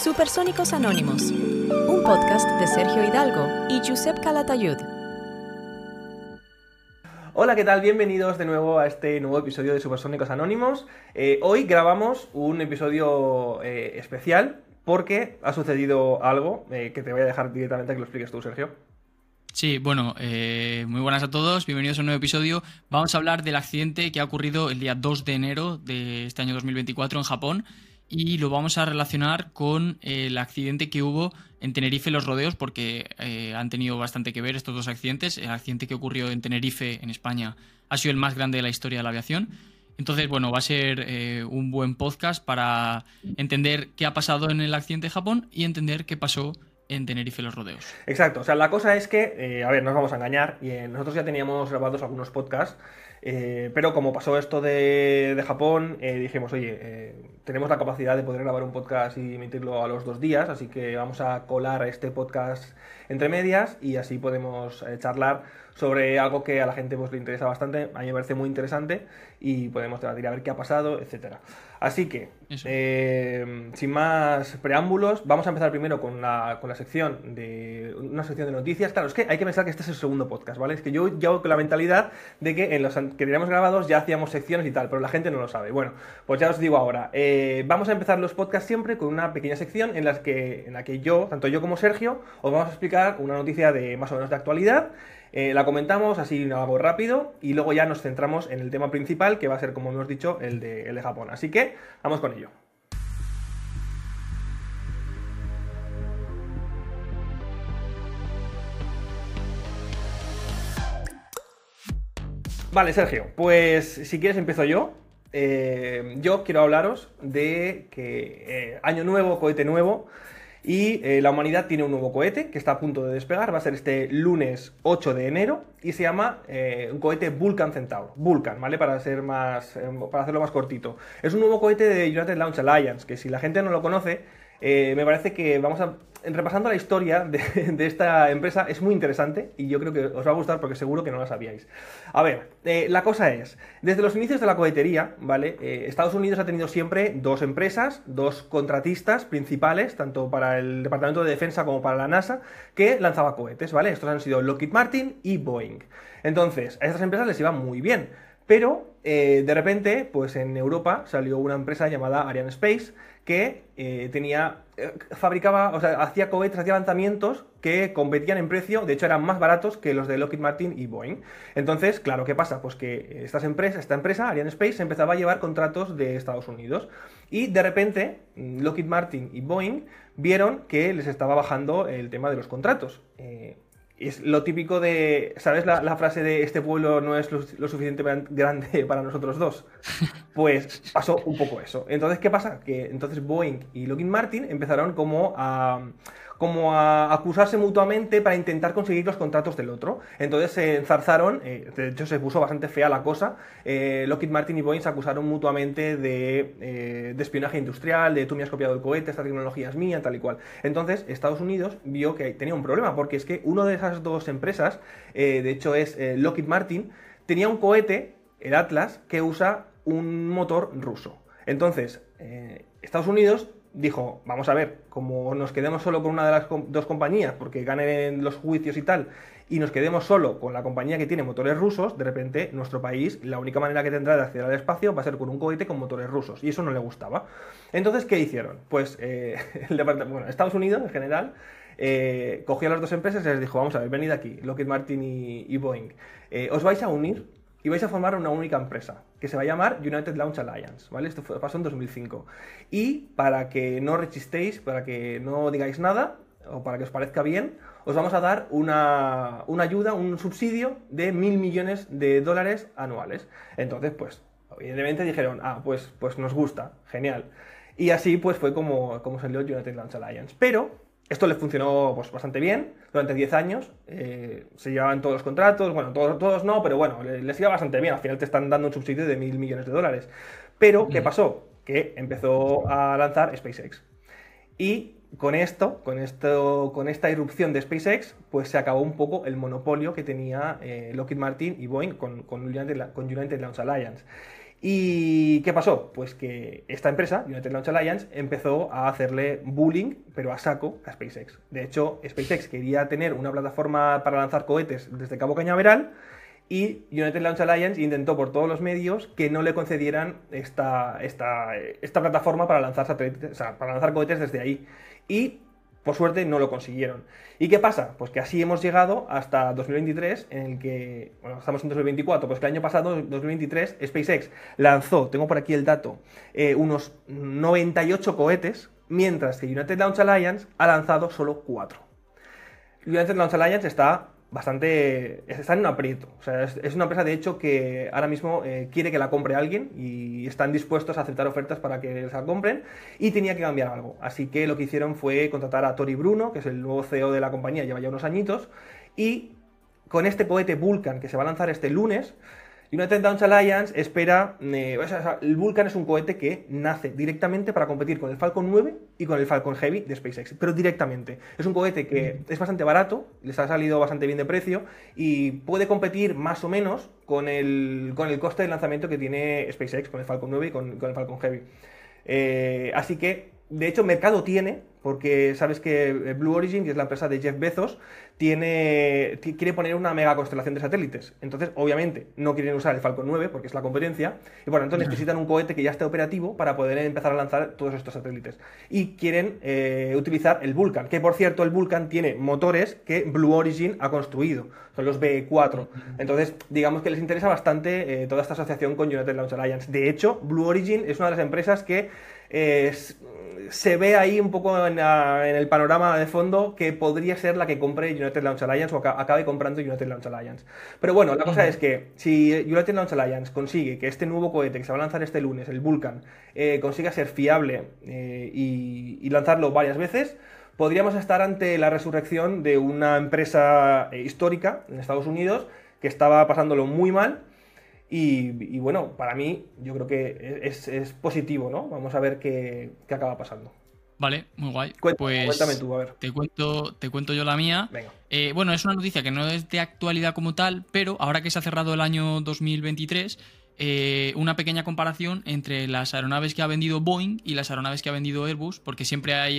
Supersónicos Anónimos, un podcast de Sergio Hidalgo y Josep Calatayud. Hola, ¿qué tal? Bienvenidos de nuevo a este nuevo episodio de Supersónicos Anónimos. Hoy grabamos un episodio especial porque ha sucedido algo que te voy a dejar directamente que lo expliques tú, Sergio. Sí, bueno, muy buenas a todos, bienvenidos a un nuevo episodio. Vamos a hablar del accidente que ha ocurrido el día 2 de enero de este año 2024 en Japón y lo vamos a relacionar con el accidente que hubo en Tenerife Los Rodeos porque han tenido bastante que ver estos dos accidentes. El accidente que ocurrió en Tenerife, en España, ha sido el más grande de la historia de la aviación. Entonces, bueno, va a ser un buen podcast para entender qué ha pasado en el accidente de Japón y entender qué pasó en Tenerife Los Rodeos. Exacto, o sea, la cosa es que, a ver, no nos vamos a engañar, y nosotros ya teníamos grabados algunos podcasts, pero como pasó esto de Japón, dijimos, oye, tenemos la capacidad de poder grabar un podcast y emitirlo a los 2 días, así que vamos a colar este podcast entre medias y así podemos charlar sobre algo que a la gente pues, le interesa bastante, a mí me parece muy interesante y podemos debatir a ver qué ha pasado, etcétera. Así que, sin más preámbulos, vamos a empezar primero con la sección de una sección de noticias. Claro, es que hay que pensar que este es el segundo podcast, ¿vale? Es que yo llevo con la mentalidad de que en los que teníamos grabados ya hacíamos secciones y tal, pero la gente no lo sabe. Bueno, pues ya os digo ahora, vamos a empezar los podcasts siempre con una pequeña sección en la que yo, tanto yo como Sergio, os vamos a explicar una noticia de más o menos de actualidad. La comentamos así algo rápido y luego ya nos centramos en el tema principal que va a ser, como hemos dicho, el de Japón. Así que vamos con ello. Vale, Sergio, pues si quieres empiezo yo. Yo quiero hablaros de que año nuevo, cohete nuevo. Y la humanidad tiene un nuevo cohete que está a punto de despegar, va a ser este lunes 8 de enero y se llama un cohete Vulcan Centaur. Vulcan, ¿vale? Para hacerlo más cortito. Es un nuevo cohete de United Launch Alliance, que si la gente no lo conoce, me parece que repasando la historia de esta empresa es muy interesante y yo creo que os va a gustar porque seguro que no la sabíais. A ver, la cosa es, desde los inicios de la cohetería, ¿vale? Estados Unidos ha tenido siempre 2 empresas, 2 contratistas principales, tanto para el Departamento de Defensa como para la NASA, que lanzaba cohetes, ¿vale? Estos han sido Lockheed Martin y Boeing. Entonces, a estas empresas les iba muy bien, pero de repente, pues en Europa salió una empresa llamada Ariane Space que fabricaba, o sea, hacía cohetes, hacía lanzamientos que competían en precio, de hecho eran más baratos que los de Lockheed Martin y Boeing. Entonces, claro, ¿qué pasa? Pues que esta empresa, Ariane Space, empezaba a llevar contratos de Estados Unidos y de repente Lockheed Martin y Boeing vieron que les estaba bajando el tema de los contratos. Es lo típico de, ¿sabes la frase de este pueblo no es lo suficientemente grande para nosotros dos? Pues pasó un poco eso. Entonces, ¿qué pasa? Que entonces Boeing y Lockheed Martin empezaron como a acusarse mutuamente para intentar conseguir los contratos del otro. Entonces se enzarzaron, de hecho se puso bastante fea la cosa. Lockheed Martin y Boeing se acusaron mutuamente de espionaje industrial, de tú me has copiado el cohete, esta tecnología es mía, tal y cual. Entonces Estados Unidos vio que tenía un problema, porque es que una de esas 2 empresas, de hecho es Lockheed Martin, tenía un cohete, el Atlas, que usa un motor ruso. Entonces, Estados Unidos dijo, vamos a ver, como nos quedemos solo con una de las 2 compañías, porque ganen los juicios y tal, y nos quedemos solo con la compañía que tiene motores rusos, de repente nuestro país, la única manera que tendrá de acceder al espacio va a ser con un cohete con motores rusos, y eso no le gustaba. Entonces, ¿qué hicieron? Pues Estados Unidos, en general, cogió a las 2 empresas y les dijo, vamos a ver, venid aquí, Lockheed Martin y Boeing, os vais a unir y vais a formar una única empresa, que se va a llamar United Launch Alliance, ¿vale? Esto pasó en 2005. Y para que no rechistéis, para que no digáis nada, o para que os parezca bien, os vamos a dar una ayuda, un subsidio de $1.000 millones anuales. Entonces, pues, evidentemente dijeron, pues nos gusta, genial. Y así, pues, fue como salió United Launch Alliance. Pero esto les funcionó pues, bastante bien, durante 10 años, se llevaban todos los contratos, bueno, todos no, pero bueno, les iba bastante bien, al final te están dando un subsidio de $1.000 millones. Pero, ¿qué pasó? Que empezó a lanzar SpaceX. Y con esta irrupción de SpaceX, pues se acabó un poco el monopolio que tenía Lockheed Martin y Boeing con United Launch Alliance. ¿Y qué pasó? Pues que esta empresa, United Launch Alliance, empezó a hacerle bullying, pero a saco, a SpaceX. De hecho, SpaceX quería tener una plataforma para lanzar cohetes desde Cabo Cañaveral y United Launch Alliance intentó por todos los medios que no le concedieran esta plataforma para lanzar satélites, o sea, para lanzar cohetes desde ahí. Y por suerte no lo consiguieron. ¿Y qué pasa? Pues que así hemos llegado hasta 2023, en el que, bueno, estamos en 2024, pues que el año pasado, 2023, SpaceX lanzó, tengo por aquí el dato, unos 98 cohetes, mientras que United Launch Alliance ha lanzado solo 4. United Launch Alliance está en un aprieto. O sea, es una empresa, de hecho, que ahora mismo quiere que la compre alguien y están dispuestos a aceptar ofertas para que la compren, y tenía que cambiar algo. Así que lo que hicieron fue contratar a Tori Bruno, que es el nuevo CEO de la compañía, lleva ya unos añitos, y con este cohete Vulcan que se va a lanzar este lunes, United Launch Alliance espera... el Vulcan es un cohete que nace directamente para competir con el Falcon 9 y con el Falcon Heavy de SpaceX, pero directamente. Es un cohete que es bastante barato, les ha salido bastante bien de precio y puede competir más o menos con el coste de lanzamiento que tiene SpaceX con el Falcon 9 y con el Falcon Heavy. Así que, de hecho, mercado tiene, porque sabes que Blue Origin, que es la empresa de Jeff Bezos, quiere poner una mega constelación de satélites. Entonces, obviamente, no quieren usar el Falcon 9 porque es la competencia, y por lo tanto necesitan un cohete que ya esté operativo para poder empezar a lanzar todos estos satélites. Y quieren utilizar el Vulcan, que por cierto, el Vulcan tiene motores que Blue Origin ha construido, son los BE-4. Entonces, digamos que les interesa bastante toda esta asociación con United Launch Alliance. De hecho, Blue Origin es una de las empresas que se ve ahí un poco en el panorama de fondo que podría ser la que compre United Launch Alliance o acabe comprando United Launch Alliance. Pero bueno, la cosa es que si United Launch Alliance consigue que este nuevo cohete que se va a lanzar este lunes, el Vulcan, consiga ser fiable y lanzarlo varias veces, podríamos estar ante la resurrección de una empresa histórica en Estados Unidos que estaba pasándolo muy mal. Y bueno, para mí yo creo que es positivo, ¿no? Vamos a ver qué acaba pasando. Vale, muy guay. Cuéntame tú, a ver. Te cuento yo la mía. Venga. Bueno, es una noticia que no es de actualidad como tal, pero ahora que se ha cerrado el año 2023, una pequeña comparación entre las aeronaves que ha vendido Boeing y las aeronaves que ha vendido Airbus, porque siempre hay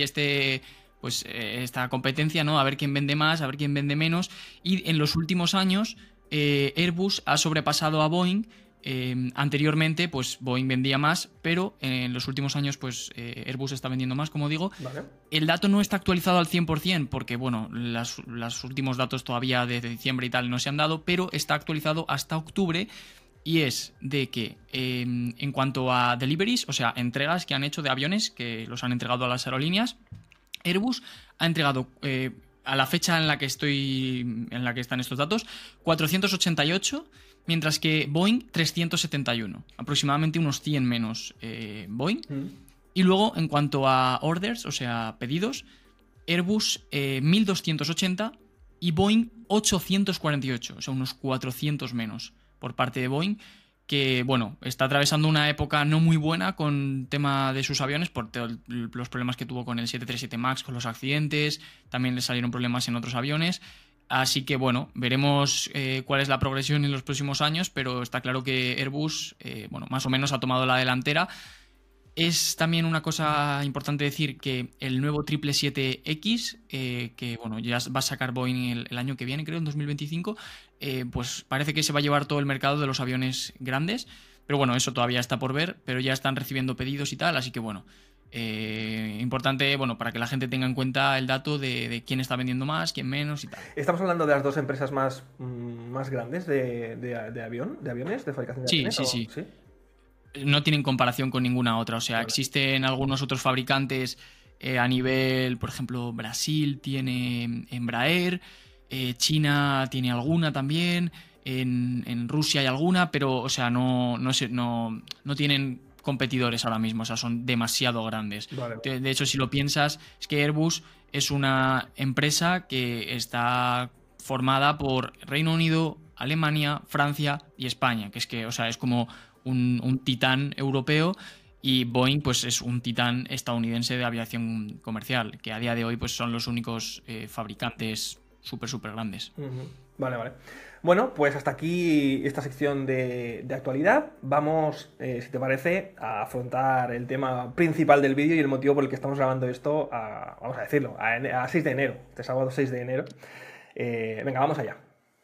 esta competencia, ¿no? A ver quién vende más, a ver quién vende menos. Y en los últimos años, Airbus ha sobrepasado a Boeing. Anteriormente, pues Boeing vendía más, pero en los últimos años, pues Airbus está vendiendo más, como digo. Vale. El dato no está actualizado al 100%, porque, bueno, los últimos datos todavía desde diciembre y tal no se han dado, pero está actualizado hasta octubre, y es de que en cuanto a deliveries, o sea, entregas que han hecho de aviones, que los han entregado a las aerolíneas, Airbus ha entregado... a la fecha en la que están estos datos, 488, mientras que Boeing 371, aproximadamente unos 100 menos Boeing. Y luego, en cuanto a orders, o sea, pedidos, Airbus 1280 y Boeing 848, o sea, unos 400 menos por parte de Boeing, que, bueno, está atravesando una época no muy buena con tema de sus aviones por los problemas que tuvo con el 737 MAX, con los accidentes, también le salieron problemas en otros aviones, así que, bueno, veremos cuál es la progresión en los próximos años, pero está claro que Airbus, bueno, más o menos ha tomado la delantera. Es también una cosa importante decir que el nuevo 777X, que bueno, ya va a sacar Boeing el año que viene, creo, en 2025, pues parece que se va a llevar todo el mercado de los aviones grandes, pero bueno, eso todavía está por ver, pero ya están recibiendo pedidos y tal, así que bueno, importante, bueno, para que la gente tenga en cuenta el dato de quién está vendiendo más, quién menos y tal. Estamos hablando de las dos empresas más grandes de aviones, de fabricación de aviones. Sí. No tienen comparación con ninguna otra. O sea, Vale. Existen algunos otros fabricantes a nivel, por ejemplo, Brasil tiene Embraer, China tiene alguna también, en Rusia hay alguna, pero, o sea, no tienen competidores ahora mismo, o sea, son demasiado grandes. Vale. De hecho, si lo piensas, es que Airbus es una empresa que está formada por Reino Unido, Alemania, Francia y España, que es que, o sea, es como un titán europeo, y Boeing pues es un titán estadounidense de aviación comercial, que a día de hoy pues son los únicos fabricantes súper, súper grandes. Vale, vale. Bueno, pues hasta aquí esta sección de actualidad. Vamos, si te parece, a afrontar el tema principal del vídeo y el motivo por el que estamos grabando esto, vamos a decirlo, a 6 de enero, este sábado 6 de enero. Venga, vamos allá.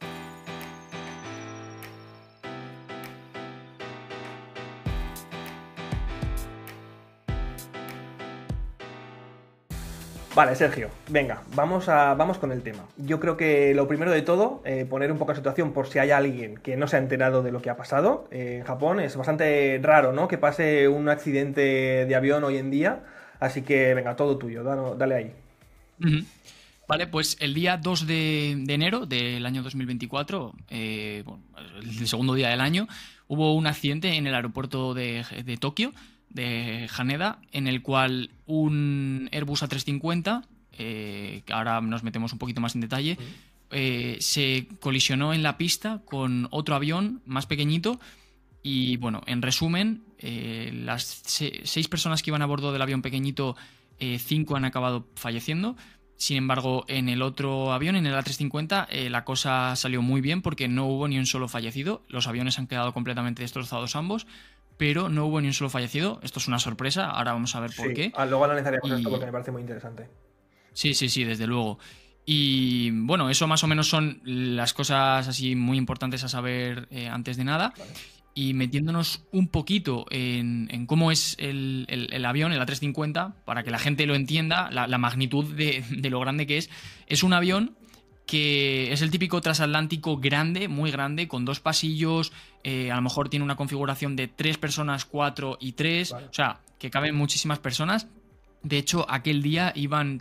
Vale, Sergio, venga, vamos con el tema. Yo creo que lo primero de todo, poner un poco en situación por si hay alguien que no se ha enterado de lo que ha pasado. En Japón es bastante raro, ¿no?, que pase un accidente de avión hoy en día, así que venga, todo tuyo, dale ahí. Vale, pues el día 2 de enero del año 2024, bueno, el segundo día del año, hubo un accidente en el aeropuerto de Tokio, de Haneda, en el cual un Airbus A350, que ahora nos metemos un poquito más en detalle, se colisionó en la pista con otro avión más pequeñito y, bueno, en resumen, las 6 personas que iban a bordo del avión pequeñito, 5 han acabado falleciendo. Sin embargo, en el otro avión, en el A350, la cosa salió muy bien porque no hubo ni un solo fallecido. Los aviones han quedado completamente destrozados ambos, pero no hubo ni un solo fallecido. Esto es una sorpresa, ahora vamos a ver por qué. Luego analizaremos esto porque me parece muy interesante. Sí, desde luego. Y bueno, eso más o menos son las cosas así muy importantes a saber antes de nada. Vale. Y metiéndonos un poquito en cómo es el avión, el A350, para que la gente lo entienda, la magnitud de lo grande que es un avión que es el típico transatlántico grande, muy grande, con 2 pasillos, a lo mejor tiene una configuración de 3 personas, 4 y 3, vale. O sea, que caben muchísimas personas. De hecho, aquel día iban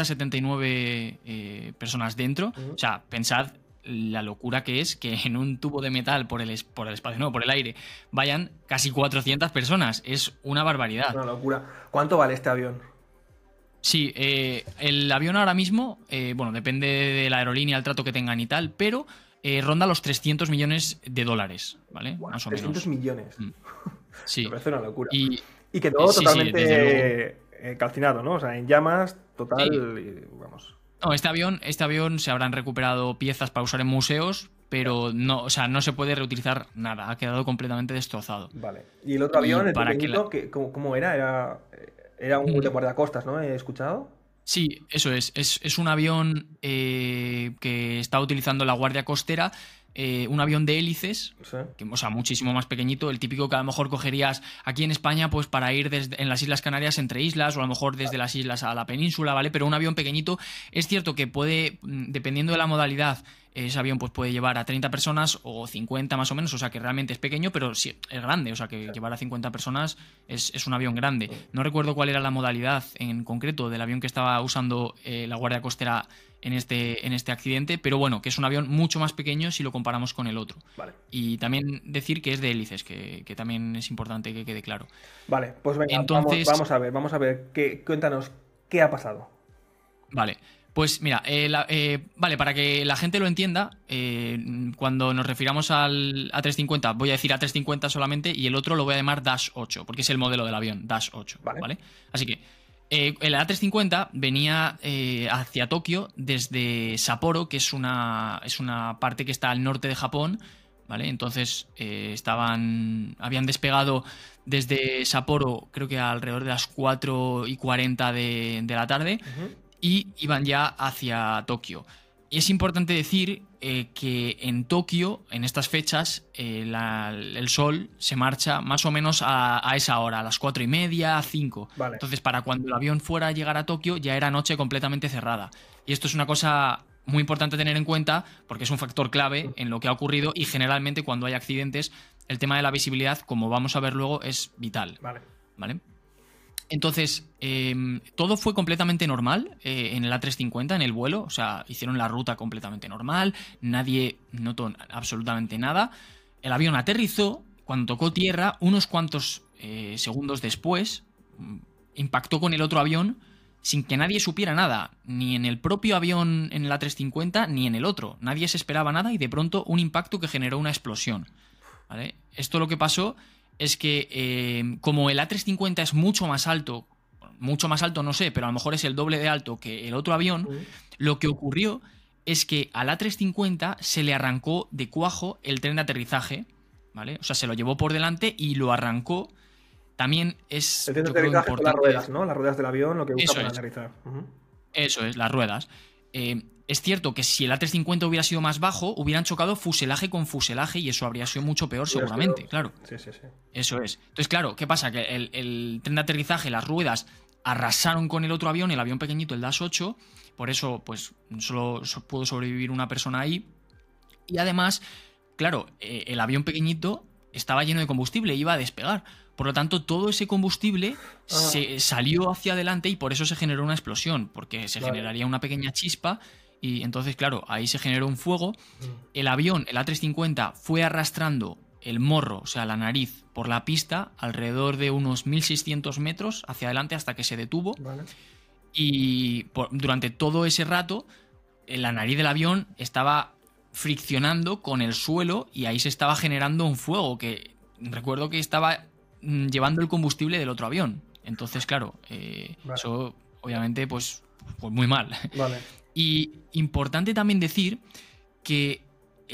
379 personas dentro. O sea, pensad la locura que es que en un tubo de metal por el espacio, no, por el aire, vayan casi 400 personas. Es una barbaridad. Una locura. ¿Cuánto vale este avión? Sí, el avión ahora mismo, bueno, depende de la aerolínea, el trato que tengan y tal, pero ronda los 300 millones de dólares, ¿vale? Wow, más o 300 menos. millones. Sí. Me parece una locura. Y que todo sí, totalmente calcinado, ¿no? O sea, en llamas, total, sí. Y, vamos. No, este avión se habrán recuperado piezas para usar en museos, pero no, o sea, no se puede reutilizar nada, ha quedado completamente destrozado. Vale. ¿Y el otro avión, el para pequeñito, ¿cómo era? Era un de guardacostas, ¿no? ¿He escuchado? Sí, eso es un avión que está utilizando la Guardia Costera, un avión de hélices, Sí. o sea, muchísimo más pequeñito, el típico que a lo mejor cogerías aquí en España pues para ir en las Islas Canarias entre islas, o a lo mejor desde las islas a la península, ¿vale? Pero un avión pequeñito. Es cierto que puede, dependiendo de la modalidad, ese avión pues puede llevar a 30 personas o 50 más o menos, o sea que realmente es pequeño, pero sí es grande, o sea que llevar a 50 personas es un avión grande. No recuerdo cuál era la modalidad en concreto del avión que estaba usando la Guardia Costera en este accidente, pero bueno, que es un avión mucho más pequeño si lo comparamos con el otro. Vale. Y también decir que es de hélices, que también es importante que quede claro. Vale, pues venga, entonces, vamos a ver, cuéntanos qué ha pasado. Vale. Pues mira, vale, para que la gente lo entienda, cuando nos refiramos al A350, voy a decir A350 solamente y el otro lo voy a llamar Dash 8, porque es el modelo del avión, Dash 8, ¿vale? Así que el A350 venía hacia Tokio desde Sapporo, que es una parte que está al norte de Japón, ¿vale? Entonces habían despegado desde Sapporo, creo que alrededor de las 4:40 de la tarde, y iban ya hacia Tokio. Y es importante decir que en Tokio, en estas fechas, el sol se marcha más o menos a esa hora, a las 4:30, 5. Vale. Entonces, para cuando el avión fuera a llegar a Tokio, ya era noche completamente cerrada. Y esto es una cosa muy importante tener en cuenta porque es un factor clave en lo que ha ocurrido, y generalmente cuando hay accidentes, el tema de la visibilidad, como vamos a ver luego, es vital. ¿Vale? Entonces, todo fue completamente normal en el A350, en el vuelo. O sea, hicieron la ruta completamente normal, nadie notó absolutamente nada. El avión aterrizó, cuando tocó tierra, unos cuantos segundos después, impactó con el otro avión sin que nadie supiera nada, ni en el propio avión en el A350, ni en el otro. Nadie se esperaba nada y de pronto un impacto que generó una explosión. ¿Vale? Esto lo que pasó es que como el A350 es mucho más alto no sé, pero a lo mejor es el doble de alto que el otro avión, lo que ocurrió es que al A350 se le arrancó de cuajo el tren de aterrizaje, ¿vale? O sea, se lo llevó por delante y lo arrancó. También es, El tren de yo creo, aterrizaje con las importante. ruedas, ¿no? Las ruedas del avión, lo que usa Eso para es. aterrizar. Eso es, las ruedas. Es cierto que si el A350 hubiera sido más bajo, hubieran chocado fuselaje con fuselaje y eso habría sido mucho peor seguramente, claro. Sí. Eso es. Entonces, claro, ¿qué pasa? Que el tren de aterrizaje, las ruedas, arrasaron con el otro avión, el avión pequeñito, el Dash 8, por eso pues solo pudo sobrevivir una persona ahí. Y además, claro, el avión pequeñito estaba lleno de combustible, iba a despegar. Por lo tanto, todo ese combustible se salió hacia adelante y por eso se generó una explosión, porque se generaría una pequeña chispa y entonces, claro, ahí se generó un fuego. El avión, el A350, fue arrastrando el morro, o sea, la nariz, por la pista alrededor de unos 1600 metros hacia adelante hasta que se detuvo. Vale. Y durante todo ese rato, la nariz del avión estaba friccionando con el suelo y ahí se estaba generando un fuego que recuerdo que estaba llevando el combustible del otro avión. Entonces, claro, eso obviamente pues muy mal. Vale. Y importante también decir que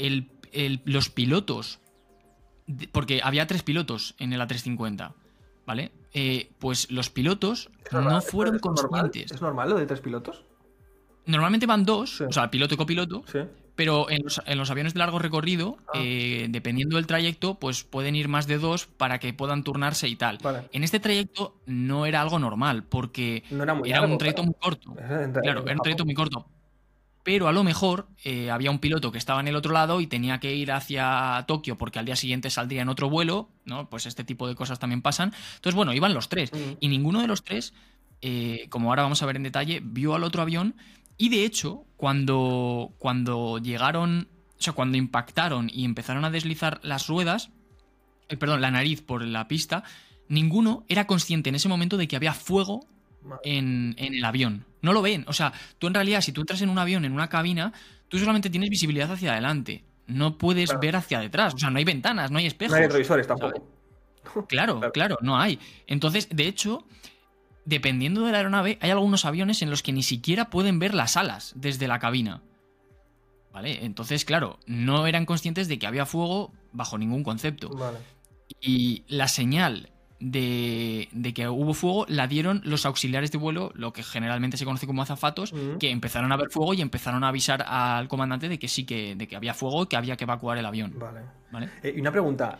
los pilotos, porque había 3 pilotos en el A350, ¿vale? Pues los pilotos no fueron conscientes. ¿Es normal lo de 3 pilotos? Normalmente van 2, Sí. o sea, piloto y copiloto, Sí. pero en los aviones de largo recorrido, dependiendo del trayecto, pues pueden ir más de 2 para que puedan turnarse y tal. Vale. En este trayecto no era algo normal, porque No era muy era largo, un trayecto claro. muy corto. Claro, Claro, era un trayecto muy corto. Pero a lo mejor había un piloto que estaba en el otro lado y tenía que ir hacia Tokio porque al día siguiente saldría en otro vuelo, ¿no? Pues este tipo de cosas también pasan. Entonces, bueno, iban los 3. Y ninguno de los 3, como ahora vamos a ver en detalle, vio al otro avión. Y de hecho, cuando llegaron, o sea, cuando impactaron y empezaron a deslizar las ruedas, la nariz por la pista, ninguno era consciente en ese momento de que había fuego en el avión. No lo ven. O sea, tú en realidad, si tú entras en un avión, en una cabina, tú solamente tienes visibilidad hacia adelante. No puedes ver hacia detrás. O sea, no hay ventanas, no hay espejos. No hay retrovisores tampoco. Claro, no hay. Entonces, de hecho, dependiendo de la aeronave, hay algunos aviones en los que ni siquiera pueden ver las alas desde la cabina. ¿Vale? Entonces, claro, no eran conscientes de que había fuego bajo ningún concepto. Vale. Y la señal de que hubo fuego la dieron los auxiliares de vuelo, lo que generalmente se conoce como azafatos, que empezaron a ver fuego y empezaron a avisar al comandante de que sí, de que había fuego y que había que evacuar el avión. Vale. Y una pregunta.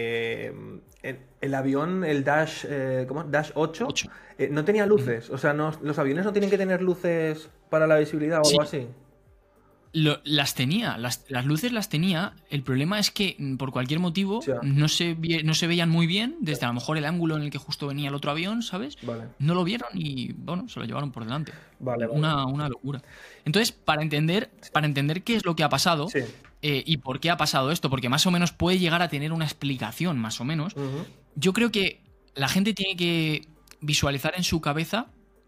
El avión, el Dash, Dash 8, ¿no tenía luces? O sea, ¿los aviones no tienen que tener luces para la visibilidad o algo así? Las tenía, las luces las tenía. El problema es que por cualquier motivo no se veían muy bien desde a lo mejor el ángulo en el que justo venía el otro avión, ¿sabes? Vale. No lo vieron y bueno, se lo llevaron por delante. Vale. Una locura. Entonces, para entender qué es lo que ha pasado y por qué ha pasado esto, porque más o menos puede llegar a tener una explicación, más o menos, yo creo que la gente tiene que visualizar en su cabeza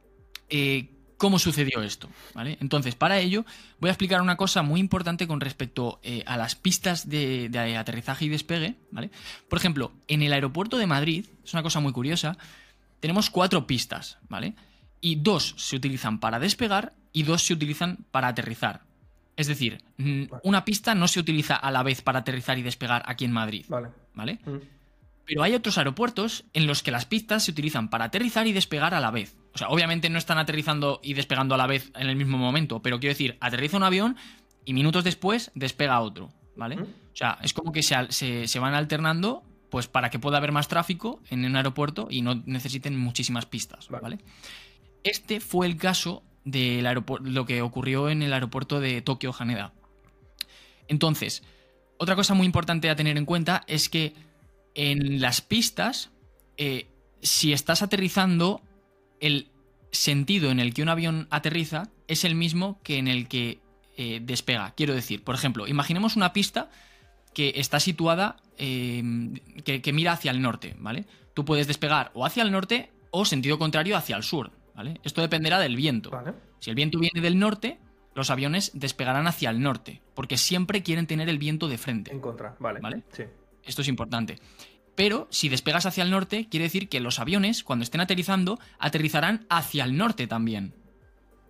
cómo sucedió esto, ¿vale? Entonces, para ello, voy a explicar una cosa muy importante con respecto a las pistas de aterrizaje y despegue, ¿vale? Por ejemplo, en el aeropuerto de Madrid, es una cosa muy curiosa, tenemos 4 pistas, ¿vale? Y 2 se utilizan para despegar y 2 se utilizan para aterrizar. Es decir, una pista no se utiliza a la vez para aterrizar y despegar aquí en Madrid, ¿vale? Pero hay otros aeropuertos en los que las pistas se utilizan para aterrizar y despegar a la vez. O sea, obviamente no están aterrizando y despegando a la vez en el mismo momento, pero quiero decir, aterriza un avión y minutos después despega otro, ¿vale? O sea, es como que se van alternando pues para que pueda haber más tráfico en un aeropuerto y no necesiten muchísimas pistas, ¿vale? Este fue el caso de lo que ocurrió en el aeropuerto de Tokio Haneda. Entonces, otra cosa muy importante a tener en cuenta es que en las pistas, si estás aterrizando, el sentido en el que un avión aterriza es el mismo que en el que despega. Quiero decir, por ejemplo, imaginemos una pista que está situada, que mira hacia el norte, ¿vale? Tú puedes despegar o hacia el norte o sentido contrario hacia el sur, ¿vale? Esto dependerá del viento. Si el viento viene del norte, los aviones despegarán hacia el norte, porque siempre quieren tener el viento de frente. En contra, ¿vale? Sí. Esto es importante. Pero si despegas hacia el norte, quiere decir que los aviones, cuando estén aterrizando, aterrizarán hacia el norte también,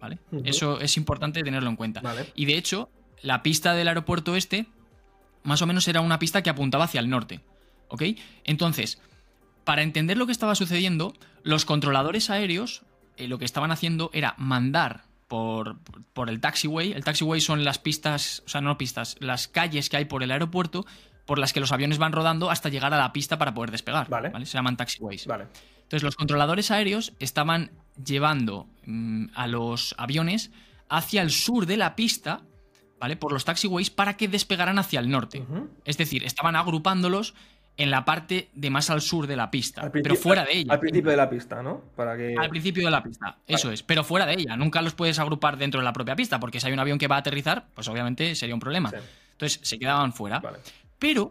¿vale? Eso es importante tenerlo en cuenta. Vale. Y de hecho, la pista del aeropuerto este, más o menos era una pista que apuntaba hacia el norte, ¿ok? Entonces, para entender lo que estaba sucediendo, los controladores aéreos lo que estaban haciendo era mandar por el taxiway. El taxiway son las pistas, o sea, no pistas, las calles que hay por el aeropuerto por las que los aviones van rodando hasta llegar a la pista para poder despegar. Vale. Se llaman taxiways. Vale. Entonces, los controladores aéreos estaban llevando a los aviones hacia el sur de la pista, ¿vale? Por los taxiways para que despegaran hacia el norte. Es decir, estaban agrupándolos en la parte de más al sur de la pista, pero fuera de ella. Al principio de la pista, ¿no? Al principio de la pista, eso es, pero fuera de ella. Nunca los puedes agrupar dentro de la propia pista, porque si hay un avión que va a aterrizar, pues obviamente sería un problema. Sí. Entonces se quedaban fuera. Vale. Pero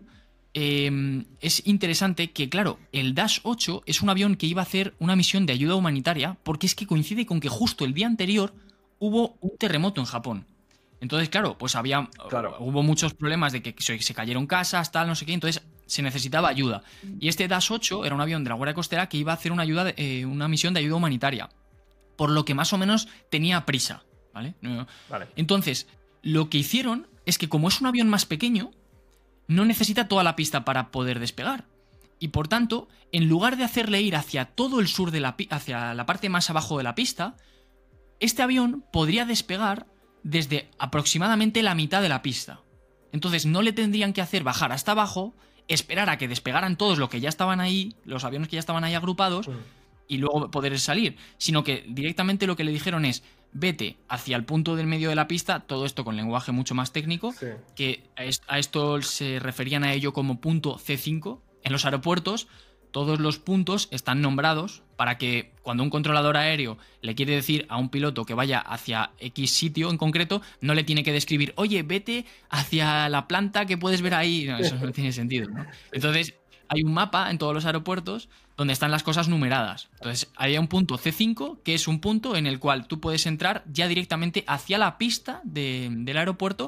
es interesante que, claro, el Dash 8 es un avión que iba a hacer una misión de ayuda humanitaria, porque es que coincide con que justo el día anterior hubo un terremoto en Japón. Entonces, claro, pues hubo muchos problemas de que se cayeron casas, tal, no sé qué, entonces se necesitaba ayuda. Y este Dash 8 era un avión de la Guardia Costera que iba a hacer una misión de ayuda humanitaria, por lo que más o menos tenía prisa, ¿vale? Vale. Entonces, lo que hicieron es que como es un avión más pequeño, no necesita toda la pista para poder despegar. Y por tanto, en lugar de hacerle ir hacia todo el sur hacia la parte más abajo de la pista, este avión podría despegar desde aproximadamente la mitad de la pista. Entonces no le tendrían que hacer bajar hasta abajo, esperar a que despegaran todos los que ya estaban ahí, los aviones que ya estaban ahí agrupados, y luego poder salir, sino que directamente lo que le dijeron es: vete hacia el punto del medio de la pista, todo esto con lenguaje mucho más técnico, Sí. que a esto se referían a ello como punto C5. En los aeropuertos todos los puntos están nombrados para que cuando un controlador aéreo le quiere decir a un piloto que vaya hacia X sitio en concreto, no le tiene que describir: oye, vete hacia la planta que puedes ver ahí. No, eso no tiene sentido, ¿no? Entonces hay un mapa en todos los aeropuertos donde están las cosas numeradas. Entonces hay un punto C5, que es un punto en el cual tú puedes entrar ya directamente hacia la pista del aeropuerto,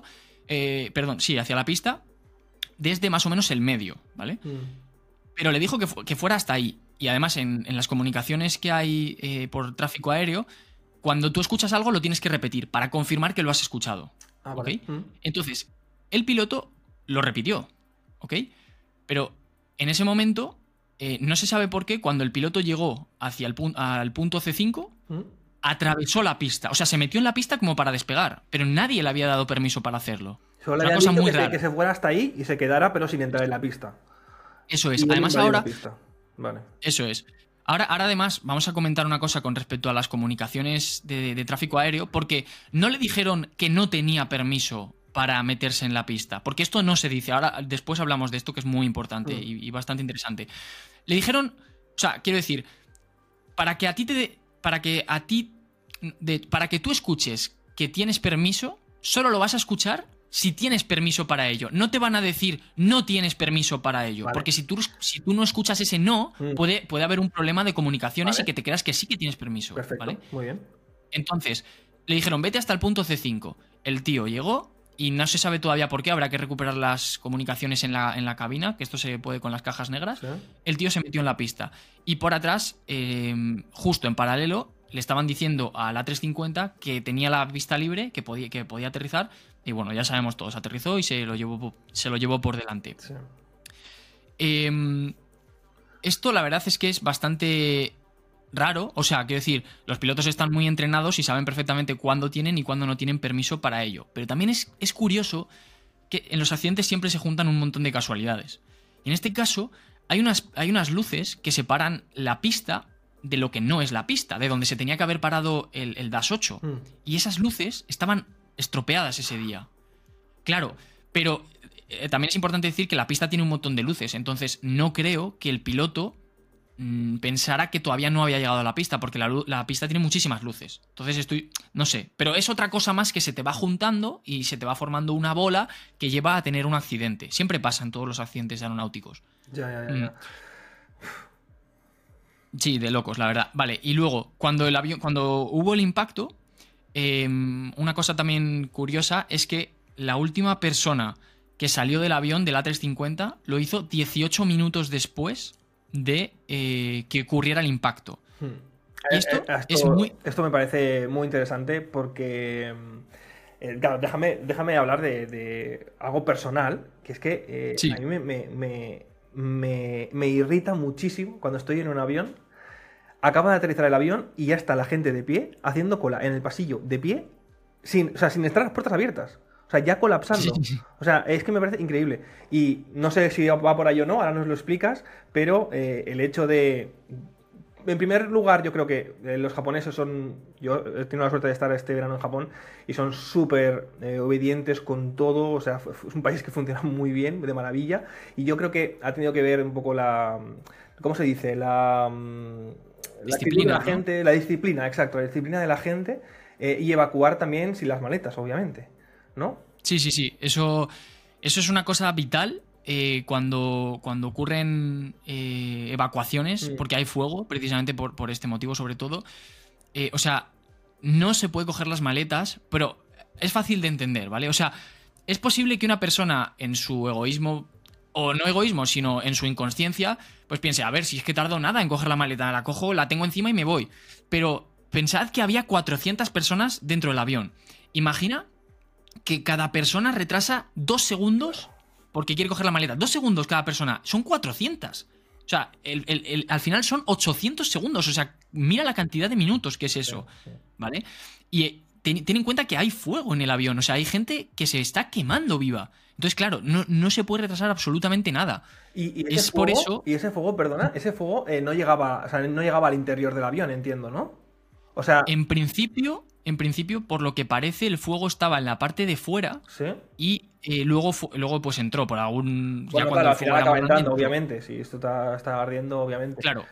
hacia la pista, desde más o menos el medio, ¿vale? Pero le dijo que fuera hasta ahí. Y además en las comunicaciones que hay por tráfico aéreo, cuando tú escuchas algo lo tienes que repetir para confirmar que lo has escuchado. Vale. ¿Ok? Entonces, el piloto lo repitió, ¿ok? Pero en ese momento, no se sabe por qué, cuando el piloto llegó hacia al punto C5, atravesó la pista. O sea, se metió en la pista como para despegar, pero nadie le había dado permiso para hacerlo. Solo le había dicho que se fuera hasta ahí y se quedara, pero sin entrar en la pista. Eso es. Además ahora... Vale. Eso es. Ahora además vamos a comentar una cosa con respecto a las comunicaciones de tráfico aéreo, porque no le dijeron que no tenía permiso para meterse en la pista, porque esto no se dice. Ahora después hablamos de esto, que es muy importante y bastante interesante. Le dijeron, o sea, quiero decir, para que tú escuches que tienes permiso, solo lo vas a escuchar si tienes permiso para ello. No te van a decir no tienes permiso para ello. Vale. Porque si tú no escuchas ese no, puede haber un problema de comunicaciones, vale, y que te creas que sí que tienes permiso. Perfecto, ¿vale? Muy bien. Entonces, le dijeron vete hasta el punto C5. El tío llegó y no se sabe todavía por qué. Habrá que recuperar las comunicaciones en la cabina, que esto se puede con las cajas negras. ¿Sí? El tío se metió en la pista. Y por atrás, justo en paralelo, le estaban diciendo a la A350 que tenía la pista libre, que podía aterrizar. Y bueno, ya sabemos todos, aterrizó y se lo llevó por delante. Sí. Esto la verdad es que es bastante raro. O sea, quiero decir, los pilotos están muy entrenados y saben perfectamente cuándo tienen y cuándo no tienen permiso para ello. Pero también es curioso que en los accidentes siempre se juntan un montón de casualidades. Y en este caso hay unas luces que separan la pista de lo que no es la pista, de donde se tenía que haber parado el Dash 8. Y esas luces estaban estropeadas ese día. Claro, pero también es importante decir que la pista tiene un montón de luces, entonces no creo que el piloto pensara que todavía no había llegado a la pista, porque la pista tiene muchísimas luces. Entonces no sé, pero es otra cosa más que se te va juntando y se te va formando una bola que lleva a tener un accidente. Siempre pasa en todos los accidentes aeronáuticos. Ya. Sí, de locos, la verdad. Vale, y luego, cuando hubo el impacto, una cosa también curiosa es que la última persona que salió del avión del A350 lo hizo 18 minutos después de que ocurriera el impacto. Y esto es muy... Esto me parece muy interesante porque, claro, déjame hablar de algo personal, que es que a Sí, mí me irrita muchísimo cuando estoy en un avión, acaba de aterrizar el avión y ya está la gente de pie, haciendo cola en el pasillo, de pie, o sea, sin estar las puertas abiertas. O sea, ya sí, colapsando. sí. O sea, es que me parece increíble. Y no sé si va por ahí o no, ahora nos lo explicas, pero el hecho de... En primer lugar, yo creo que los japoneses son... Yo he tenido la suerte de estar este verano en Japón y son súper obedientes con todo. O sea, es un país que funciona muy bien, de maravilla. Y yo creo que ha tenido que ver un poco la... ¿Cómo se dice? La actitud de la Disciplina, ¿no? gente, la disciplina, exacto, la disciplina de la gente y evacuar también sin las maletas, obviamente, ¿no? Sí, sí, sí. Eso es una cosa vital cuando ocurren evacuaciones, Mm, porque hay fuego, precisamente por este motivo sobre todo. O sea, no se puede coger las maletas, pero es fácil de entender, ¿vale? O sea, es posible que una persona en su egoísmo, o no egoísmo, sino en su inconsciencia, pues piense, a ver, si es que tardo nada en coger la maleta, la cojo, la tengo encima y me voy. Pero pensad que había 400 personas dentro del avión. Imagina que cada persona retrasa 2 segundos porque quiere coger la maleta. 2 segundos cada persona. Son 400. O sea, al final son 800 segundos. O sea, mira la cantidad de minutos que es sí, eso. sí. ¿Vale? Y ten en cuenta que hay fuego en el avión. O sea, hay gente que se está quemando viva. Entonces, claro, no se puede retrasar absolutamente nada. Es por eso, Y ese fuego, perdona, ese fuego no llegaba, o sea, no llegaba al interior del avión, entiendo, ¿no? O sea, en principio, por lo que parece, el fuego estaba en la parte de fuera sí. y luego pues entró por algún... Ya Bueno, cuando claro, el al fuego final era más acaba grande, entrando, entró. obviamente. Si esto está ardiendo, obviamente. Claro,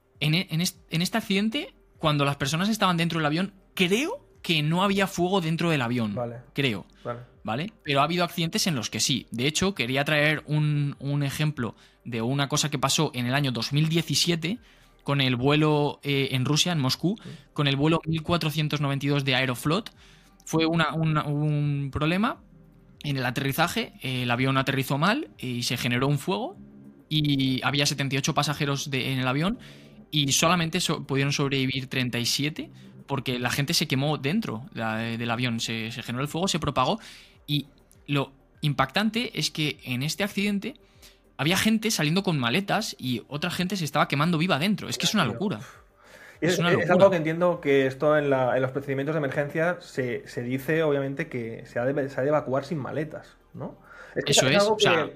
en este accidente, cuando las personas estaban dentro del avión, creo que no había fuego dentro del avión. Vale, Creo. vale. ¿Vale? Pero ha habido accidentes en los que sí. De hecho, quería traer un ejemplo de una cosa que pasó en el año 2017 con el vuelo en Rusia, en Moscú, con el vuelo 1492 de Aeroflot. Fue un problema en el aterrizaje. El avión aterrizó mal y se generó un fuego. Y había 78 pasajeros en el avión y solamente pudieron sobrevivir 37 porque la gente se quemó dentro del avión. Se generó el fuego, se propagó. Y lo impactante es que en este accidente había gente saliendo con maletas y otra gente se estaba quemando viva dentro. Es que es una Tío. locura. Es, Es una es algo locura. que entiendo que esto en los procedimientos de emergencia se dice, obviamente, que se ha de evacuar sin maletas, ¿no? Es que Eso es es. algo O sea,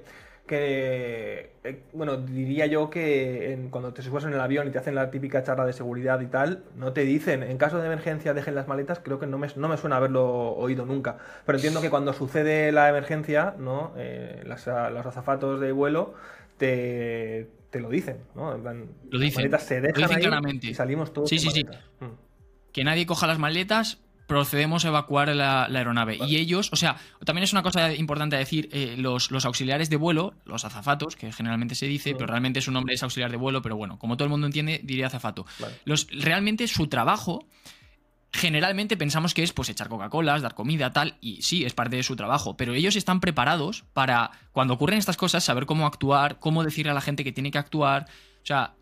bueno, diría yo que cuando te subes en el avión y te hacen la típica charla de seguridad y tal, no te dicen, en caso de emergencia dejen las maletas, creo que no me suena haberlo oído nunca. Pero entiendo que cuando sucede la emergencia, ¿no? Los azafatos de vuelo te lo dicen, ¿no? En plan, lo las dicen. maletas se Lo dejan dicen ahí y claramente. salimos todos Sí, sin sí, sí. maletas. Que nadie coja las maletas, procedemos a evacuar la aeronave. Vale. Y ellos, o sea, también es una cosa importante a decir, los auxiliares de vuelo, los azafatos, que generalmente se dice, pero realmente su nombre es auxiliar de vuelo, pero bueno, como todo el mundo entiende, diría azafato. Vale. Realmente su trabajo, generalmente pensamos que es pues echar Coca-Colas, dar comida, tal, y sí, es parte de su trabajo, pero ellos están preparados para, cuando ocurren estas cosas, saber cómo actuar, cómo decirle a la gente que tiene que actuar. O sea,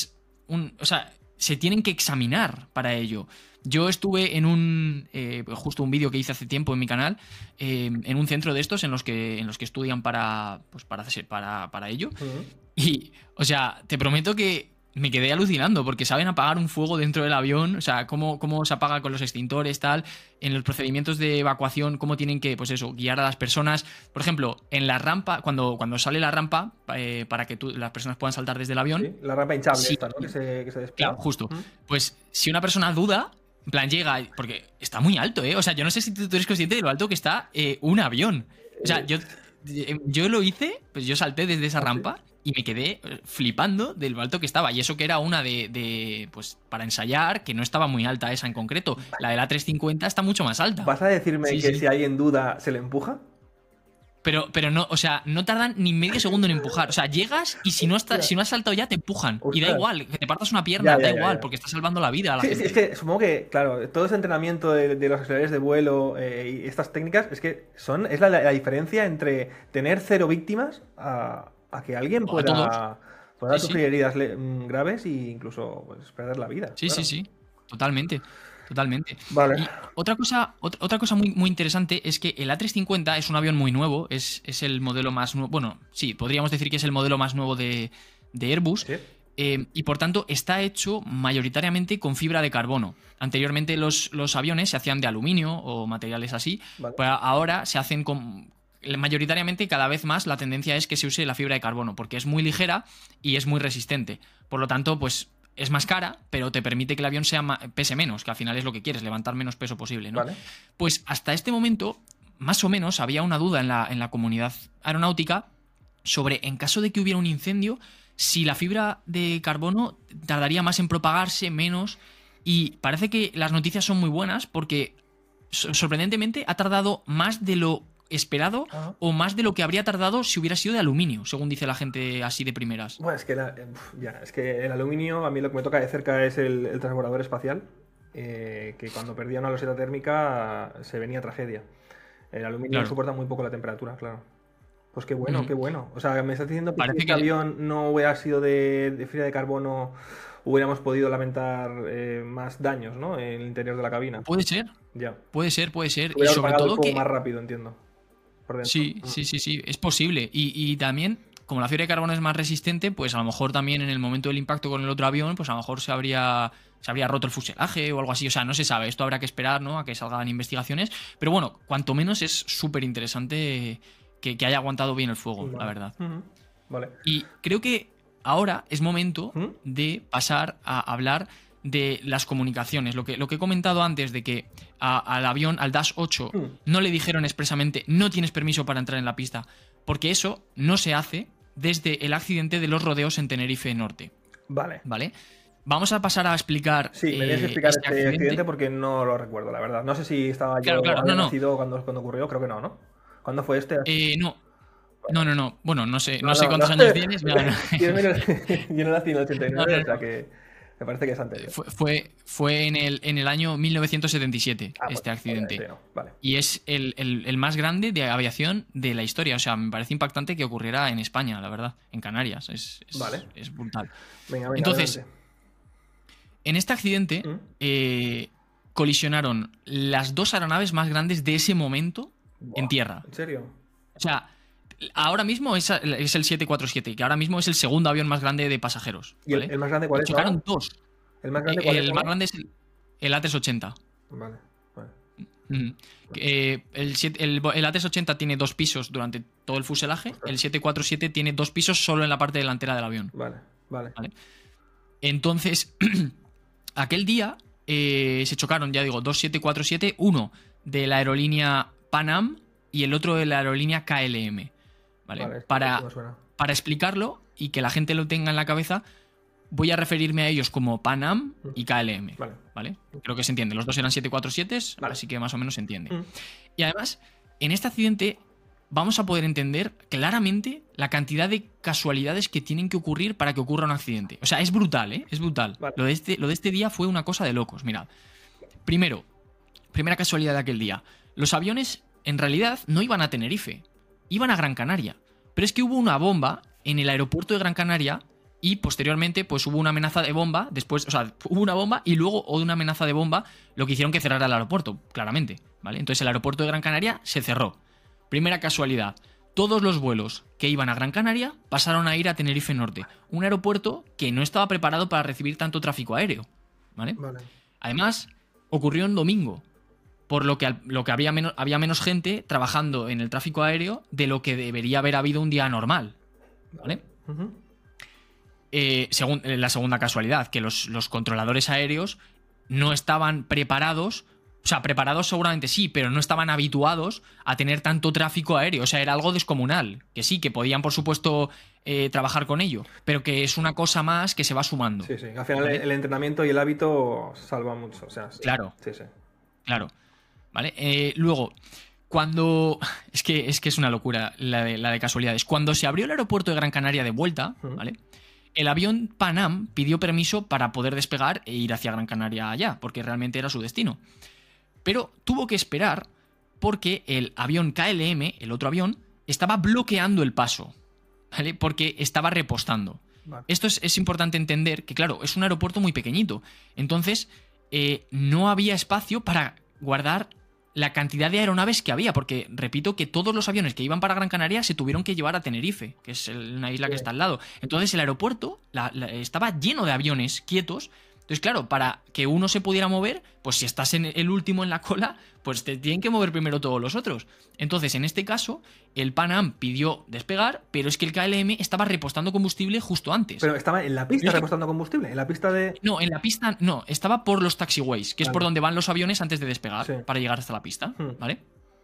se tienen que examinar para ello. Yo estuve en justo un vídeo que hice hace tiempo en mi canal, en un centro de estos en los que estudian para ello. Y, o sea, te prometo que me quedé alucinando porque saben apagar un fuego dentro del avión, o sea, cómo se apaga con los extintores, tal, en los procedimientos de evacuación, cómo tienen que, pues eso, guiar a las personas. Por ejemplo, en la rampa, cuando sale la rampa, para que las personas puedan saltar desde el avión, Sí, la rampa hinchable sí, esta, ¿no? Que se despliega. claro, justo. Pues si una persona duda, en plan llega, porque está muy alto, ¿eh? O sea, yo no sé si tú eres consciente de lo alto que está un avión. O sea, yo lo hice, pues yo salté desde esa rampa y me quedé flipando de lo alto que estaba. Y eso que era una pues para ensayar, que no estaba muy alta esa en concreto. La de la 350 está mucho más alta. ¿Vas a decirme Sí, que sí. si hay en duda se le empuja? Pero no, o sea, no tardan ni medio segundo en empujar. O sea, llegas y si no has saltado ya, te empujan. Y da Ostras. igual, que te partas una pierna, Ya, da ya, igual, ya. porque estás salvando la vida a la Sí, gente. es que supongo que, claro, todo ese entrenamiento de los auxiliares de vuelo y estas técnicas es que es la diferencia entre tener 0 víctimas a que alguien O a todos. Puede sufrir heridas graves e incluso pues, perder la vida. Sí, claro. sí. Totalmente. Vale. Y otra cosa muy, muy interesante es que el A350 es un avión muy nuevo, es el modelo más nuevo. Bueno, sí, podríamos decir que es el modelo más nuevo de Airbus. ¿Sí? Y por tanto está hecho mayoritariamente con fibra de carbono. Anteriormente los aviones se hacían de aluminio o materiales así, Vale. pero ahora se hacen mayoritariamente, cada vez más la tendencia es que se use la fibra de carbono, porque es muy ligera y es muy resistente. Por lo tanto, pues es más cara, pero te permite que el avión pese menos, que al final es lo que quieres, levantar menos peso posible, ¿no? Vale. Pues hasta este momento, más o menos, había una duda en la comunidad aeronáutica sobre, en caso de que hubiera un incendio, si la fibra de carbono tardaría más en propagarse, menos. Y parece que las noticias son muy buenas porque, sorprendentemente, ha tardado más de lo esperado o más de lo que habría tardado si hubiera sido de aluminio, según dice la gente así de primeras. Bueno, es que el aluminio, a mí lo que me toca de cerca es el transbordador espacial, que cuando perdía una loseta térmica se venía tragedia. El aluminio soporta muy poco la temperatura, claro. Pues qué bueno, qué bueno. O sea, me estás diciendo que si este avión no hubiera sido de fibra de carbono, hubiéramos podido lamentar más daños, ¿no? En el interior de la cabina. Puede ser. Ya. Puede ser. Y sobre todo que más rápido, entiendo. Por dentro. Sí, es posible. Y también, como la fibra de carbono es más resistente, pues a lo mejor también en el momento del impacto con el otro avión, pues a lo mejor se habría roto el fuselaje o algo así. O sea, no se sabe. Esto habrá que esperar, ¿no? A que salgan investigaciones. Pero bueno, cuanto menos es súper interesante que haya aguantado bien el fuego, la verdad. Vale. Y creo que ahora es momento de pasar a hablar de las comunicaciones. Lo que he comentado antes de que al avión, al Dash 8, no le dijeron expresamente no tienes permiso para entrar en la pista, porque eso no se hace desde el accidente de los rodeos en Tenerife Norte. Vale. Vamos a pasar a explicar. Sí, me tienes que explicar este accidente porque no lo recuerdo, la verdad. No sé si estaba yo nacido cuando ocurrió, creo que no. ¿Cuándo fue este? No. Bueno, no sé cuántos años tienes. Yo no nací en el 89, o sea que me parece que es anterior. Fue en el año 1977 este accidente. Sí, vale. Y es el más grande de aviación de la historia. O sea, me parece impactante que ocurriera en España, la verdad. En Canarias. Es brutal. Venga, entonces, adelante. En este accidente colisionaron las dos aeronaves más grandes de ese momento en tierra. ¿En serio? O sea, ahora mismo es el 747, que ahora mismo es el segundo avión más grande de pasajeros. ¿Vale? ¿Y el más grande cuál es? Chocaron dos. ¿El más grande cuál es? El más grande es el A380. Vale. El A380 tiene 2 pisos durante todo el fuselaje. El 747 tiene 2 pisos solo en la parte delantera del avión. Vale. Entonces, aquel día se chocaron, ya digo, 2 747, uno de la aerolínea Pan Am y el otro de la aerolínea KLM. ¿Vale? Para explicarlo y que la gente lo tenga en la cabeza, voy a referirme a ellos como Pan Am y KLM. ¿Vale? Creo que se entiende. Los dos eran 747, así que más o menos se entiende. Y además, en este accidente vamos a poder entender claramente la cantidad de casualidades que tienen que ocurrir para que ocurra un accidente. O sea, es brutal, ¿eh? Es brutal. Vale. Lo de este día fue una cosa de locos. Mirad. Primera casualidad de aquel día. Los aviones, en realidad, no iban a Tenerife. Iban a Gran Canaria. Pero es que hubo una bomba en el aeropuerto de Gran Canaria y posteriormente pues hubo una amenaza de bomba. Después, o sea, hubo una bomba y luego una amenaza de bomba, lo que hicieron que cerrara el aeropuerto, claramente. ¿Vale? Entonces el aeropuerto de Gran Canaria se cerró. Primera casualidad. Todos los vuelos que iban a Gran Canaria pasaron a ir a Tenerife Norte. Un aeropuerto que no estaba preparado para recibir tanto tráfico aéreo. ¿Vale? Además, ocurrió en domingo. Por lo que había menos gente trabajando en el tráfico aéreo de lo que debería haber habido un día normal. ¿Vale? La segunda casualidad, que los controladores aéreos no estaban preparados. O sea, preparados seguramente sí, pero no estaban habituados a tener tanto tráfico aéreo. O sea, era algo descomunal. Que sí, que podían, por supuesto, trabajar con ello, pero que es una cosa más que se va sumando. Sí. Al final, ¿vale? El entrenamiento y el hábito salvan mucho. O sea, claro. Sí. Claro. ¿Vale? Luego, cuando... Es que es una locura la de casualidades. Cuando se abrió el aeropuerto de Gran Canaria de vuelta, ¿vale? El avión Pan Am pidió permiso para poder despegar e ir hacia Gran Canaria allá, porque realmente era su destino. Pero tuvo que esperar porque el avión KLM, el otro avión, estaba bloqueando el paso, ¿vale? Porque estaba repostando. Vale. Esto es importante entender que, claro, es un aeropuerto muy pequeñito. Entonces, no había espacio para guardar la cantidad de aeronaves que había, porque repito que todos los aviones que iban para Gran Canaria se tuvieron que llevar a Tenerife, que es una isla que está al lado. Entonces el aeropuerto estaba lleno de aviones quietos. Entonces, claro, para que uno se pudiera mover, pues si estás en el último en la cola, pues te tienen que mover primero todos los otros. Entonces, en este caso, el Pan Am pidió despegar, pero es que el KLM estaba repostando combustible justo antes. Pero estaba en la pista repostando combustible, en la pista de... No, en la pista no, estaba por los taxiways, que es por donde van los aviones antes de despegar, para llegar hasta la pista, ¿vale?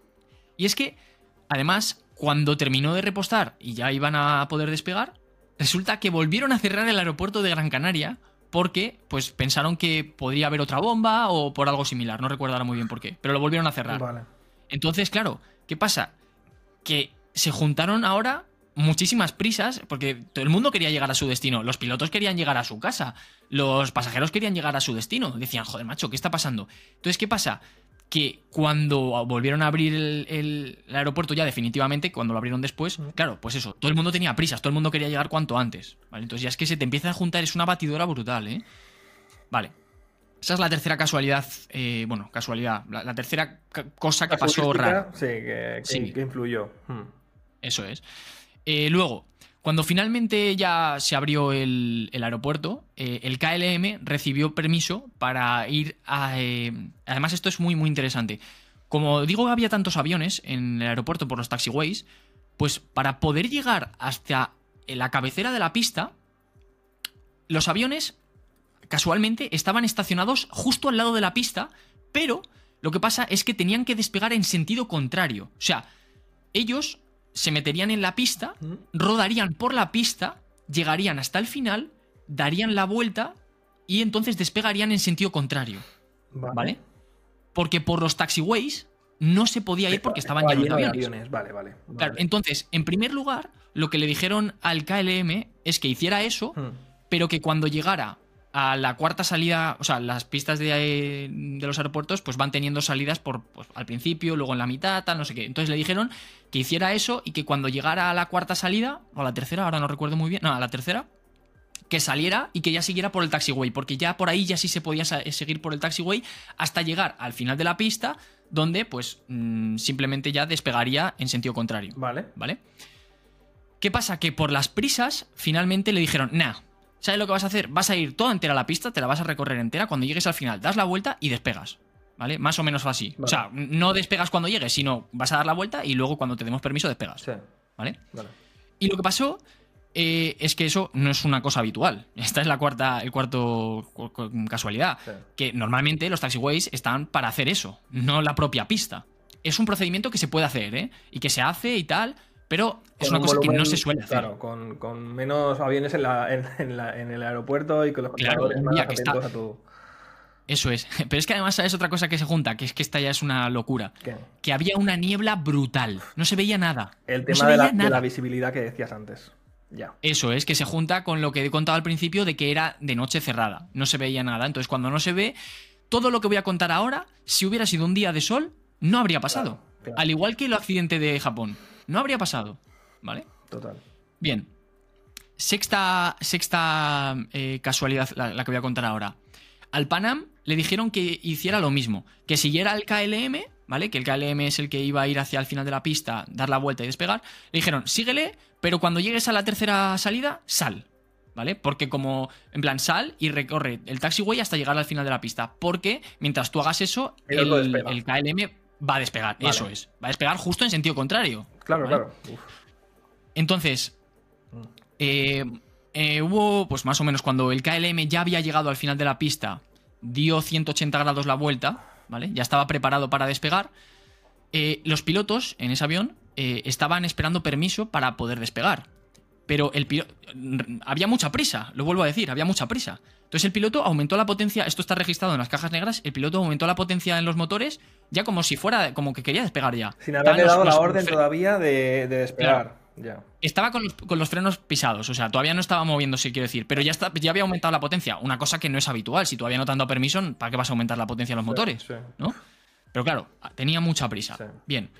Y es que, además, cuando terminó de repostar y ya iban a poder despegar, resulta que volvieron a cerrar el aeropuerto de Gran Canaria porque pues pensaron que podría haber otra bomba o por algo similar, no recuerdo ahora muy bien por qué, pero lo volvieron a cerrar. Vale. Entonces, claro, ¿qué pasa? Que se juntaron ahora muchísimas prisas, porque todo el mundo quería llegar a su destino. Los pilotos querían llegar a su casa, los pasajeros querían llegar a su destino. Decían, joder, macho, ¿qué está pasando? Entonces, ¿qué pasa? Que cuando volvieron a abrir el aeropuerto ya definitivamente, cuando lo abrieron después, claro, pues eso, todo el mundo tenía prisas, todo el mundo quería llegar cuanto antes, ¿vale? Entonces ya es que se te empieza a juntar, es una batidora brutal, ¿eh? Vale. Esa es la tercera casualidad, casualidad, la tercera cosa que pasó rara. Sí, que influyó. Eso es. Luego, cuando finalmente ya se abrió el aeropuerto, el KLM recibió permiso para ir a... además, esto es muy, muy interesante. Como digo, había tantos aviones en el aeropuerto por los taxiways, pues para poder llegar hasta la cabecera de la pista, los aviones casualmente estaban estacionados justo al lado de la pista, pero lo que pasa es que tenían que despegar en sentido contrario. O sea, ellos se meterían en la pista, rodarían por la pista, llegarían hasta el final, darían la vuelta y entonces despegarían en sentido contrario. ¿Vale? Porque por los taxiways no se podía ir porque estaban llenos de aviones. Vale. Claro, entonces, en primer lugar, lo que le dijeron al KLM es que hiciera eso, pero que cuando llegara a la cuarta salida, o sea, las pistas de los aeropuertos pues van teniendo salidas por pues, al principio, luego en la mitad, tal, no sé qué. Entonces le dijeron que hiciera eso y que cuando llegara a la cuarta salida, o a la tercera, ahora no recuerdo muy bien, no, a la tercera, que saliera y que ya siguiera por el taxiway, porque ya por ahí ya sí se podía seguir por el taxiway hasta llegar al final de la pista, donde pues simplemente ya despegaría en sentido contrario. ¿Vale? ¿Qué pasa? Que por las prisas finalmente le dijeron, nah, ¿sabes lo que vas a hacer? Vas a ir toda entera a la pista, te la vas a recorrer entera, cuando llegues al final das la vuelta y despegas, ¿vale? Más o menos así. Vale. O sea, no despegas cuando llegues, sino vas a dar la vuelta y luego cuando te demos permiso despegas. Sí. Vale. Y lo que pasó es que eso no es una cosa habitual. Esta es el cuarto casualidad. Sí. Que normalmente los taxiways están para hacer eso, no la propia pista. Es un procedimiento que se puede hacer, ¿eh? Y que se hace y tal, pero es una cosa que no se suele hacer. Claro, con menos aviones en el aeropuerto y con los controladores más atentos a todo. Eso es. Pero es que además, ¿sabes otra cosa que se junta? Que es que esta ya es una locura. ¿Qué? Que había una niebla brutal. No se veía nada. El tema de la visibilidad que decías antes. Ya. Eso es, que se junta con lo que he contado al principio de que era de noche cerrada. No se veía nada. Entonces, cuando no se ve, todo lo que voy a contar ahora, si hubiera sido un día de sol, no habría pasado. Claro. Al igual que el accidente de Japón. No habría pasado, ¿vale? Total. Bien. Sexta casualidad, la que voy a contar ahora. Al Pan Am le dijeron que hiciera lo mismo, que siguiera el KLM, ¿vale? Que el KLM es el que iba a ir hacia el final de la pista, dar la vuelta y despegar. Le dijeron, síguele, pero cuando llegues a la tercera salida, sal, ¿vale? Porque como, en plan, sal y recorre el taxiway hasta llegar al final de la pista. Porque mientras tú hagas eso, el KLM va a despegar. Vale. Eso es. Va a despegar justo en sentido contrario. Claro, ¿vale? claro. Uf. Entonces, hubo, pues más o menos, cuando el KLM ya había llegado al final de la pista, dio 180 grados la vuelta, ¿vale? Ya estaba preparado para despegar. Los pilotos en ese avión estaban esperando permiso para poder despegar. Pero había mucha prisa, lo vuelvo a decir, había mucha prisa. Entonces el piloto aumentó la potencia, esto está registrado en las cajas negras, el piloto aumentó la potencia en los motores ya como si fuera, como que quería despegar ya. Sin haberle dado la orden todavía de despegar. Claro. Ya. Estaba con los frenos pisados, o sea, todavía no estaba moviéndose, quiero decir, pero ya había aumentado la potencia, una cosa que no es habitual. Si todavía no te han dado permiso, ¿para qué vas a aumentar la potencia de los motores? Sí. ¿No? Pero claro, tenía mucha prisa. Sí. Bien.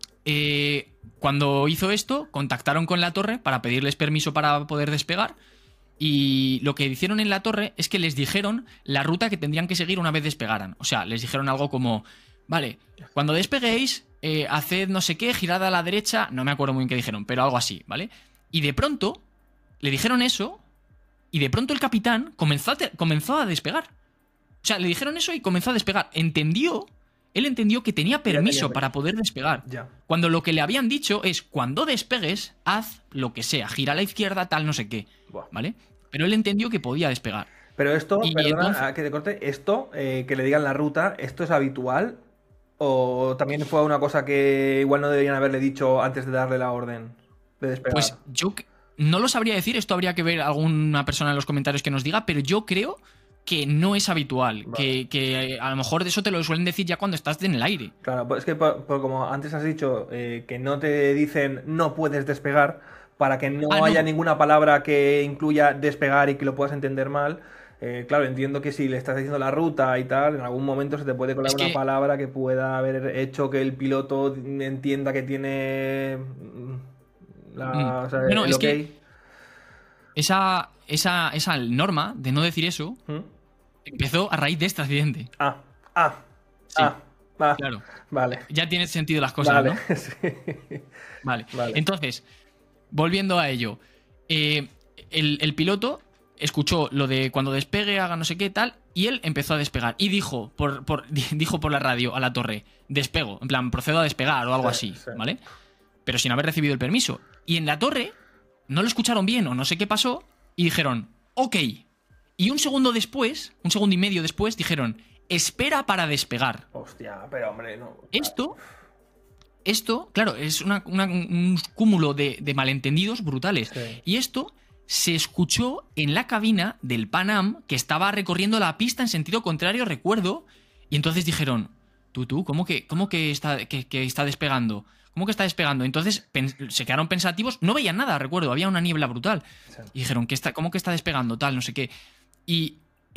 Cuando hizo esto, contactaron con la torre para pedirles permiso para poder despegar Y lo que hicieron en la torre es que les dijeron la ruta que tendrían que seguir una vez despegaran. O sea, les dijeron algo como, vale, cuando despeguéis, haced no sé qué, girad a la derecha, no me acuerdo muy bien qué dijeron, pero algo así, ¿vale? Y de pronto le dijeron eso y de pronto el capitán comenzó a despegar. O sea, le dijeron eso y comenzó a despegar. Él entendió que tenía permiso para poder despegar. Ya. Cuando lo que le habían dicho es, cuando despegues, haz lo que sea, gira a la izquierda, tal, no sé qué, Buah. ¿vale? Pero él entendió que podía despegar. Pero esto, Y perdona, entonces- que te corte, esto, que le digan la ruta, ¿esto es habitual? ¿O también fue una cosa que igual no deberían haberle dicho antes de darle la orden de despegar? Pues yo no lo sabría decir, esto habría que ver alguna persona en los comentarios que nos diga, pero yo creo que no es habitual, Vale. que a lo mejor de eso te lo suelen decir ya cuando estás en el aire. Claro, pues es que como antes has dicho que no te dicen no puedes despegar, para que no Ah, no. haya ninguna palabra que incluya despegar y que lo puedas entender mal. Claro, entiendo que si le estás diciendo la ruta y tal, en algún momento se te puede colar Es una que- palabra que pueda haber hecho que el piloto entienda que tiene o sea, Bueno, el es ok. que esa norma de no decir eso ¿Mm? empezó a raíz de este accidente. Sí. Va. Claro. Vale. Ya tiene sentido las cosas, Vale. ¿no? Sí. Vale. Vale. Entonces, volviendo a ello, el piloto escuchó lo de cuando despegue, haga no sé qué tal, y él empezó a despegar. Y dijo dijo por la radio a la torre, despego, en plan, procedo a despegar o algo Sí, así, sí. ¿vale? Pero sin haber recibido el permiso. Y en la torre no lo escucharon bien o no sé qué pasó, y dijeron, ok. Y un segundo y medio después, dijeron, espera para despegar. Hostia, pero hombre, no. Esto, claro, es un cúmulo de malentendidos brutales. Sí. Y esto se escuchó en la cabina del Pan Am, que estaba recorriendo la pista en sentido contrario, recuerdo. Y entonces dijeron, ¿cómo que está despegando? ¿Cómo que está despegando? Entonces se quedaron pensativos, no veían nada, recuerdo, había una niebla brutal. Sí. Y dijeron, ¿cómo que está despegando? Tal, no sé qué. Y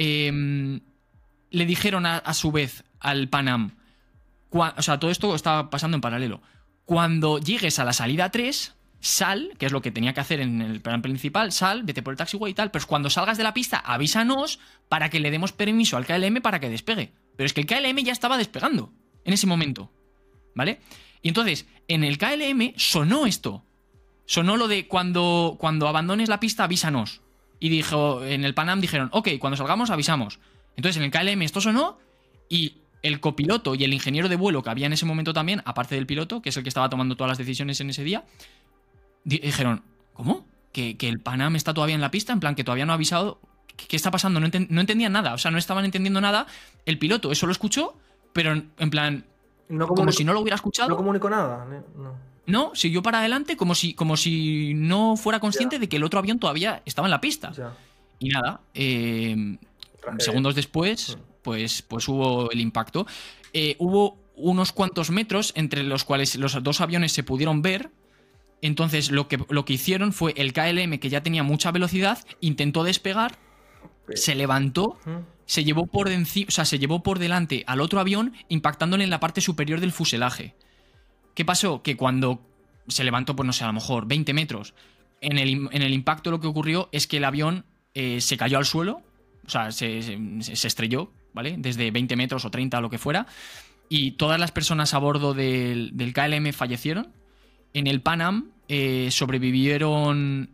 le dijeron a su vez al Pan Am, o sea, todo esto estaba pasando en paralelo. Cuando llegues a la salida 3, sal, que es lo que tenía que hacer en el plan principal, sal, vete por el taxiway y tal, pero cuando salgas de la pista, avísanos para que le demos permiso al KLM para que despegue. Pero es que el KLM ya estaba despegando en ese momento, ¿vale? Y entonces, en el KLM sonó esto. Sonó lo de cuando abandones la pista, avísanos. Y dijo, en el Pan Am dijeron, ok, cuando salgamos avisamos. Entonces en el KLM esto sonó y el copiloto y el ingeniero de vuelo que había en ese momento también, aparte del piloto, que es el que estaba tomando todas las decisiones en ese día, dijeron, ¿cómo? ¿Que el Pan Am está todavía en la pista? En plan, que todavía no ha avisado. ¿Qué está pasando? No entendían nada, o sea, no estaban entendiendo nada. El piloto eso lo escuchó, pero en plan, como si no lo hubiera escuchado. No comunicó nada. No. No, siguió para adelante como si no fuera consciente de que el otro avión todavía estaba en la pista. Ya. Y nada, segundos después, pues hubo el impacto. Hubo unos cuantos metros entre los cuales los dos aviones se pudieron ver. Entonces lo que hicieron fue el KLM, que ya tenía mucha velocidad, intentó despegar, se levantó, se llevó por delante al otro avión, impactándole en la parte superior del fuselaje. ¿Qué pasó? Que cuando se levantó, pues no sé, a lo mejor 20 metros, en el impacto lo que ocurrió es que el avión se cayó al suelo, o sea, se estrelló, ¿vale? Desde 20 metros o 30 o lo que fuera, y todas las personas a bordo del KLM fallecieron. En el Pan Am sobrevivieron,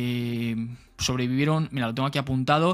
mira, lo tengo aquí apuntado,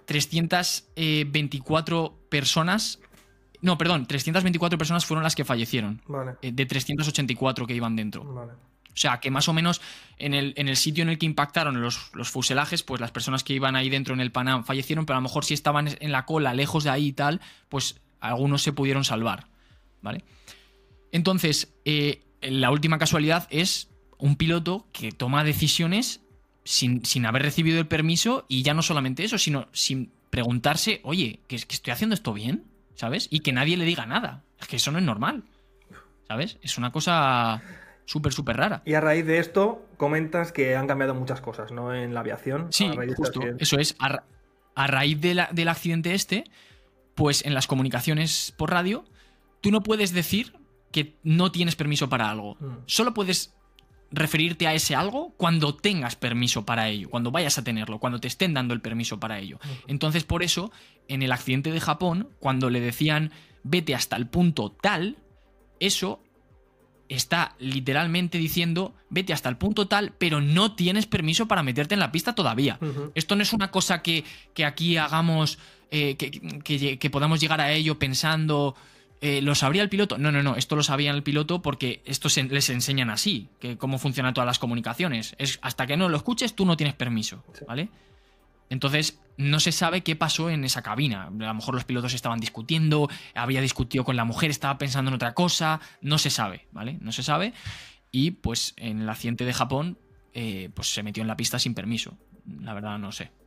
324 personas. No, perdón, 324 personas fueron las que fallecieron. Vale. De 384 que iban dentro. Vale. O sea, que más o menos en el sitio en el que impactaron los fuselajes, pues las personas que iban ahí dentro en el Pan Am fallecieron, pero a lo mejor si estaban en la cola, lejos de ahí y tal, pues algunos se pudieron salvar, ¿vale? Entonces, la última casualidad es un piloto que toma decisiones sin haber recibido el permiso, y ya no solamente eso, sino sin preguntarse, oye, ¿que estoy haciendo esto bien? ¿Sabes? Y que nadie le diga nada. Es que eso no es normal, ¿sabes? Es una cosa súper, súper rara. Y a raíz de esto comentas que han cambiado muchas cosas, ¿no? En la aviación. Sí, a raíz de este justo. accidente. Eso es. A raíz del accidente este, pues en las comunicaciones por radio, tú no puedes decir que no tienes permiso para algo. Solo puedes referirte a ese algo cuando tengas permiso para ello, cuando vayas a tenerlo, cuando te estén dando el permiso para ello. Entonces, por eso, en el accidente de Japón, cuando le decían vete hasta el punto tal, eso está literalmente diciendo vete hasta el punto tal, pero no tienes permiso para meterte en la pista todavía. Esto no es una cosa que aquí hagamos, que podamos llegar a ello pensando... ¿Lo sabría el piloto? No, esto lo sabía el piloto porque esto les enseñan así, que cómo funcionan todas las comunicaciones. Es hasta que no lo escuches, tú no tienes permiso, ¿vale? Entonces, no se sabe qué pasó en esa cabina. A lo mejor los pilotos estaban discutiendo, había discutido con la mujer, estaba pensando en otra cosa, no se sabe, ¿vale? No se sabe. Y pues en el accidente de Japón, pues se metió en la pista sin permiso. La verdad, no sé.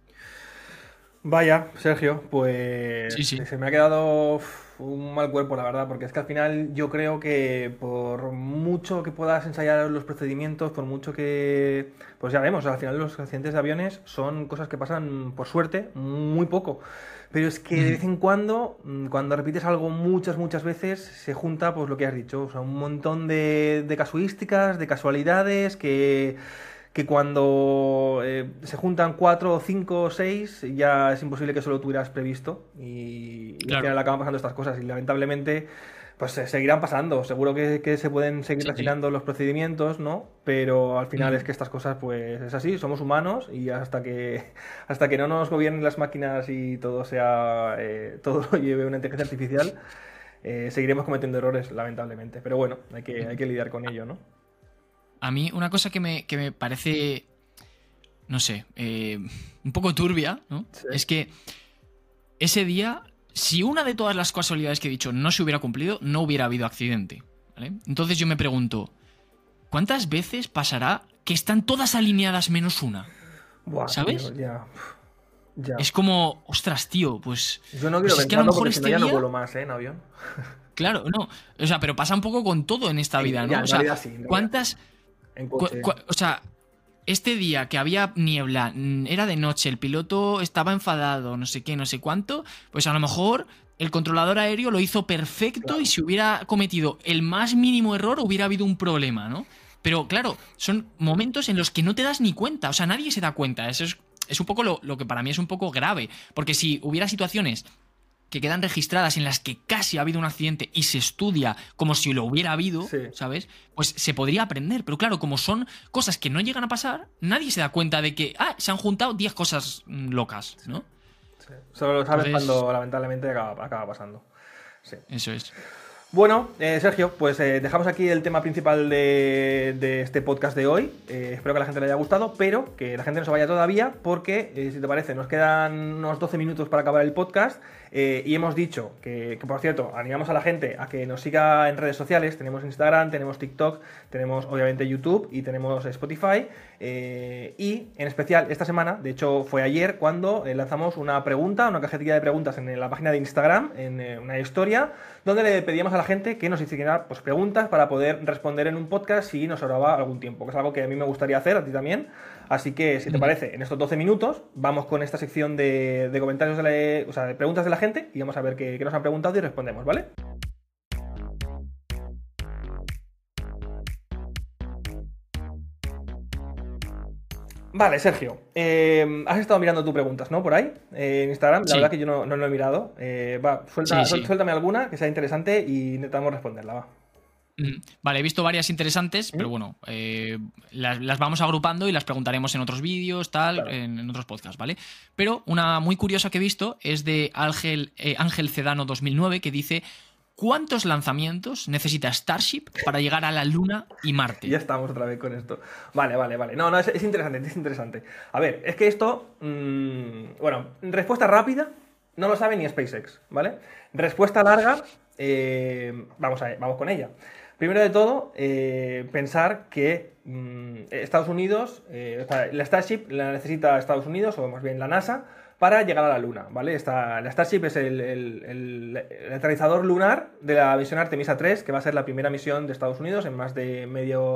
Vaya, Sergio, pues Sí. se me ha quedado un mal cuerpo, la verdad, porque es que al final yo creo que por mucho que puedas ensayar los procedimientos, por mucho que... Pues ya vemos, al final los accidentes de aviones son cosas que pasan, por suerte, muy poco. Pero es que de vez en cuando repites algo muchas veces, se junta pues lo que has dicho, o sea, un montón de casuísticas, de casualidades que cuando se juntan 4, 5, 6, ya es imposible que eso lo tuvieras previsto y al final acaban pasando estas cosas y lamentablemente pues se seguirán pasando. Seguro que se pueden seguir refinando los procedimientos, ¿no? Pero al final es que estas cosas pues es así, somos humanos y hasta que no nos gobiernen las máquinas y todo todo lo lleve una inteligencia artificial, seguiremos cometiendo errores, lamentablemente. Pero bueno, hay que lidiar con ello, ¿no? A mí una cosa que me parece, no sé, un poco turbia, ¿no? Sí. Es que ese día, si una de todas las casualidades que he dicho no se hubiera cumplido, no hubiera habido accidente, ¿vale? Entonces yo me pregunto, ¿cuántas veces pasará que están todas alineadas menos una? Buah, ¿sabes? Tío, ya. Es como, ostras, tío, pues... Yo no quiero pues es que a lo mejor este ya día... no vuelo más, en avión. Claro, no. O sea, pero pasa un poco con todo en esta vida, ¿no? Ya, o sea, sí, ¿cuántas... o sea, este día que había niebla, era de noche, el piloto estaba enfadado, no sé qué, no sé cuánto, pues a lo mejor el controlador aéreo lo hizo perfecto, claro. Y si hubiera cometido el más mínimo error hubiera habido un problema, ¿no? Pero claro, son momentos en los que no te das ni cuenta, o sea, nadie se da cuenta. Eso es un poco lo que para mí es un poco grave, porque si hubiera situaciones que quedan registradas en las que casi ha habido un accidente y se estudia como si lo hubiera habido, sí. ¿Sabes? Pues se podría aprender. Pero claro, como son cosas que no llegan a pasar, nadie se da cuenta de que se han juntado 10 cosas locas, ¿no? Sí. Solo lo sabes cuando lamentablemente acaba pasando. Sí. Eso es. Bueno, Sergio, pues dejamos aquí el tema principal de este podcast de hoy. Espero que a la gente le haya gustado, pero que la gente no se vaya todavía porque, si te parece, nos quedan unos 12 minutos para acabar el podcast y hemos dicho que, por cierto, animamos a la gente a que nos siga en redes sociales. Tenemos Instagram, tenemos TikTok, tenemos obviamente YouTube y tenemos Spotify. Y en especial esta semana, de hecho fue ayer cuando lanzamos una cajetilla de preguntas en la página de Instagram, en una historia, donde le pedíamos a la gente que nos hiciera pues, preguntas para poder responder en un podcast si nos sobraba algún tiempo, que es algo que a mí me gustaría hacer, a ti también. Así que, si te parece, en estos 12 minutos vamos con esta sección de comentarios, o sea, de preguntas de la gente y vamos a ver qué nos han preguntado y respondemos, ¿vale? Vale, Sergio, has estado mirando tus preguntas, ¿no? Por ahí, en Instagram. La verdad que yo no lo he mirado. Suéltame alguna que sea interesante y intentamos responderla, va. Vale, he visto varias interesantes, pero bueno, las vamos agrupando y las preguntaremos en otros vídeos, claro. en otros podcasts, ¿vale? Pero una muy curiosa que he visto es de Ángel Cedano 2009, que dice: ¿cuántos lanzamientos necesita Starship para llegar a la Luna y Marte? Ya estamos otra vez con esto. Vale. No, es interesante. A ver, es que esto... bueno, respuesta rápida, no lo sabe ni SpaceX, ¿vale? Respuesta larga, vamos con ella. Primero de todo, pensar que Estados Unidos, la Starship la necesita Estados Unidos, o más bien la NASA, para llegar a la Luna, ¿vale? La Starship es el aterrizador lunar de la misión Artemisa 3, que va a ser la primera misión de Estados Unidos en más de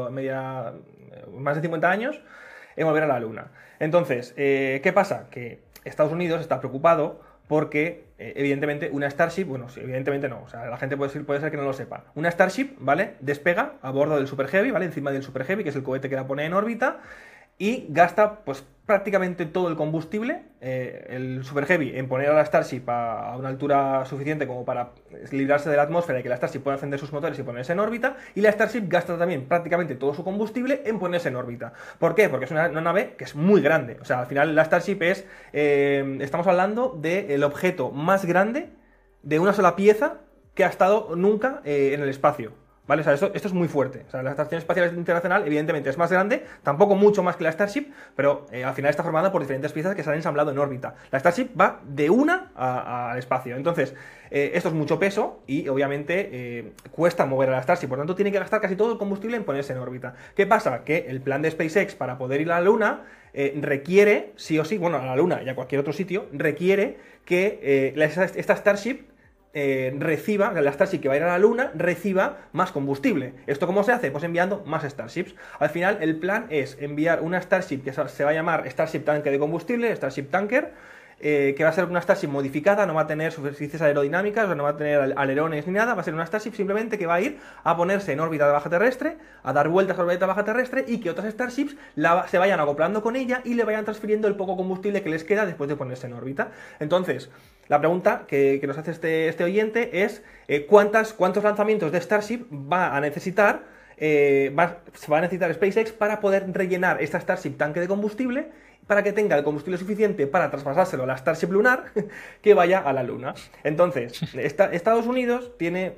50 años en volver a la Luna. Entonces, ¿qué pasa? Que Estados Unidos está preocupado porque evidentemente una Starship, bueno, sí, evidentemente no, o sea, la gente puede ser que no lo sepa. Una Starship, ¿vale? Despega a bordo del Super Heavy, ¿vale? Encima del Super Heavy, que es el cohete que la pone en órbita, y gasta pues prácticamente todo el combustible, el Super Heavy, en poner a la Starship a una altura suficiente como para librarse de la atmósfera y que la Starship pueda encender sus motores y ponerse en órbita, y la Starship gasta también prácticamente todo su combustible en ponerse en órbita. ¿Por qué? Porque es una nave que es muy grande, o sea, al final la Starship es, estamos hablando del objeto más grande de una sola pieza que ha estado nunca en el espacio. ¿Vale? O sea, esto es muy fuerte. O sea, la Estación Espacial Internacional, evidentemente, es más grande, tampoco mucho más que la Starship, pero al final está formada por diferentes piezas que se han ensamblado en órbita. La Starship va de una al espacio. Entonces, esto es mucho peso y, obviamente, cuesta mover a la Starship. Por tanto, tiene que gastar casi todo el combustible en ponerse en órbita. ¿Qué pasa? Que el plan de SpaceX para poder ir a la Luna requiere, sí o sí, bueno, a la Luna y a cualquier otro sitio, requiere que esta Starship reciba, la Starship que va a ir a la Luna, reciba más combustible. ¿Esto cómo se hace? Pues enviando más Starships. Al final, el plan es enviar una Starship que se va a llamar Starship Tanque de Combustible, Starship Tanker, que va a ser una Starship modificada, no va a tener superficies aerodinámicas, no va a tener alerones ni nada, va a ser una Starship simplemente que va a ir a ponerse en órbita de baja terrestre, a dar vueltas a órbita baja terrestre y que otras Starships se vayan acoplando con ella y le vayan transfiriendo el poco combustible que les queda después de ponerse en órbita. Entonces, la pregunta que nos hace este oyente es ¿cuántos lanzamientos de Starship va a necesitar se va a necesitar SpaceX para poder rellenar esta Starship tanque de combustible para que tenga el combustible suficiente para traspasárselo a la Starship lunar que vaya a la Luna? Entonces, Estados Unidos tiene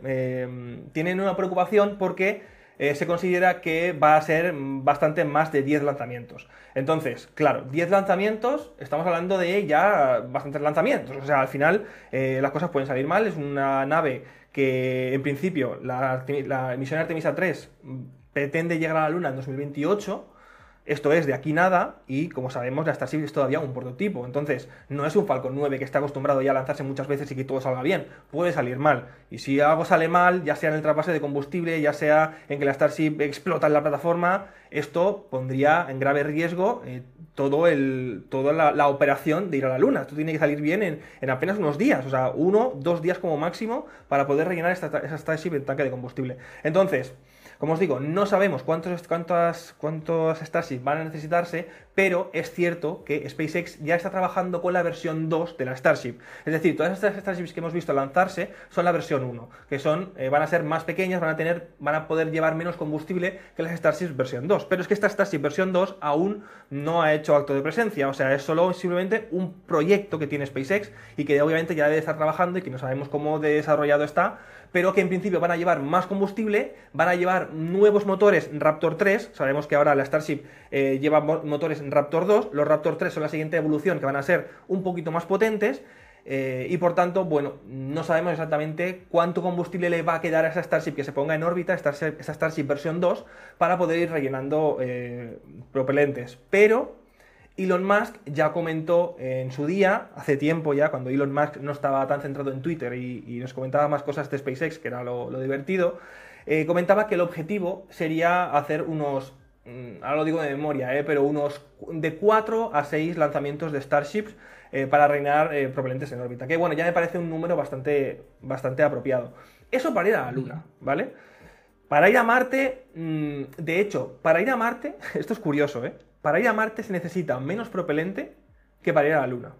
una preocupación porque se considera que va a ser bastante más de 10 lanzamientos. Entonces, claro, 10 lanzamientos, estamos hablando de ya bastantes lanzamientos. O sea, al final las cosas pueden salir mal. Es una nave que, en principio, la misión Artemisa 3 pretende llegar a la Luna en 2028. Esto es de aquí nada, y como sabemos, la Starship es todavía un prototipo. Entonces, no es un Falcon 9 que está acostumbrado ya a lanzarse muchas veces y que todo salga bien. Puede salir mal. Y si algo sale mal, ya sea en el trasvase de combustible, ya sea en que la Starship explota en la plataforma, esto pondría en grave riesgo toda la operación de ir a la Luna. Esto tiene que salir bien en apenas unos días, o sea, 1-2 días como máximo para poder rellenar esa Starship en tanque de combustible. Entonces, como os digo, no sabemos cuántos Starship van a necesitarse, pero es cierto que SpaceX ya está trabajando con la versión 2 de la Starship. Es decir, todas estas Starships que hemos visto lanzarse son la versión 1, que van a ser más pequeñas, van a poder llevar menos combustible que las Starships versión 2. Pero es que esta Starship versión 2 aún no ha hecho acto de presencia, o sea, es solo simplemente un proyecto que tiene SpaceX y que obviamente ya debe estar trabajando y que no sabemos cómo desarrollado está, pero que en principio van a llevar más combustible, van a llevar nuevos motores Raptor 3, sabemos que ahora la Starship lleva motores Raptor 2, los Raptor 3 son la siguiente evolución, que van a ser un poquito más potentes, y por tanto, bueno, no sabemos exactamente cuánto combustible le va a quedar a esa Starship que se ponga en órbita, esta Starship versión 2, para poder ir rellenando propelentes, pero Elon Musk ya comentó en su día, hace tiempo ya, cuando Elon Musk no estaba tan centrado en Twitter y nos comentaba más cosas de SpaceX, que era lo divertido, comentaba que el objetivo sería hacer unos, ahora lo digo de memoria, pero unos de 4 a 6 lanzamientos de Starships para rellenar propelentes en órbita, que bueno, ya me parece un número bastante apropiado. Eso para ir a la Luna, ¿vale? Para ir a Marte, de hecho, para ir a Marte, esto es curioso, para ir a Marte se necesita menos propelente que para ir a la Luna.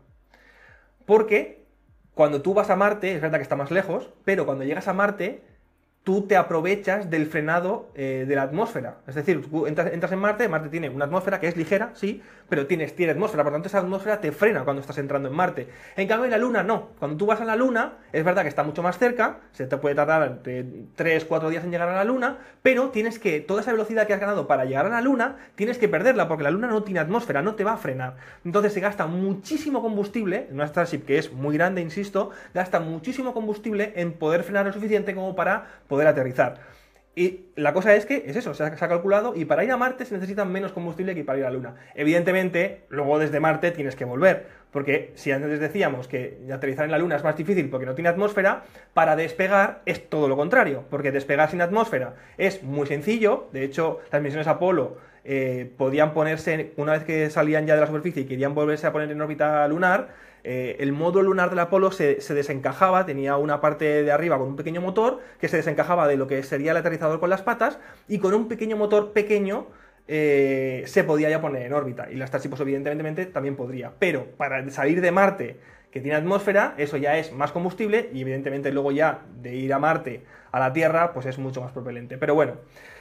Porque cuando tú vas a Marte, es verdad que está más lejos, pero cuando llegas a Marte, tú te aprovechas del frenado de la atmósfera. Es decir, tú entras en Marte, Marte tiene una atmósfera que es ligera, sí, pero tiene atmósfera, por lo tanto esa atmósfera te frena cuando estás entrando en Marte. En cambio en la Luna no. Cuando tú vas a la Luna, es verdad que está mucho más cerca, se te puede tardar entre 3-4 días en llegar a la Luna, pero tienes que, toda esa velocidad que has ganado para llegar a la Luna, tienes que perderla, porque la Luna no tiene atmósfera, no te va a frenar. Entonces se gasta muchísimo combustible, en una Starship que es muy grande, insisto, gasta muchísimo combustible en poder frenar lo suficiente como para poder aterrizar. Y la cosa es que es eso, se ha calculado, y para ir a Marte se necesita menos combustible que para ir a la Luna. Evidentemente, luego desde Marte tienes que volver, porque si antes decíamos que aterrizar en la Luna es más difícil porque no tiene atmósfera, para despegar es todo lo contrario, porque despegar sin atmósfera es muy sencillo. De hecho, las misiones Apolo podían ponerse, una vez que salían ya de la superficie y querían volverse a poner en órbita lunar, el módulo lunar del Apolo se desencajaba, tenía una parte de arriba con un pequeño motor que se desencajaba de lo que sería el aterrizador con las patas, y con un pequeño motor pequeño se podía ya poner en órbita. Y la Starship, pues, evidentemente también podría. Pero para salir de Marte, que tiene atmósfera, eso ya es más combustible, y evidentemente luego ya de ir a Marte a la Tierra, pues es mucho más propelente. Pero bueno,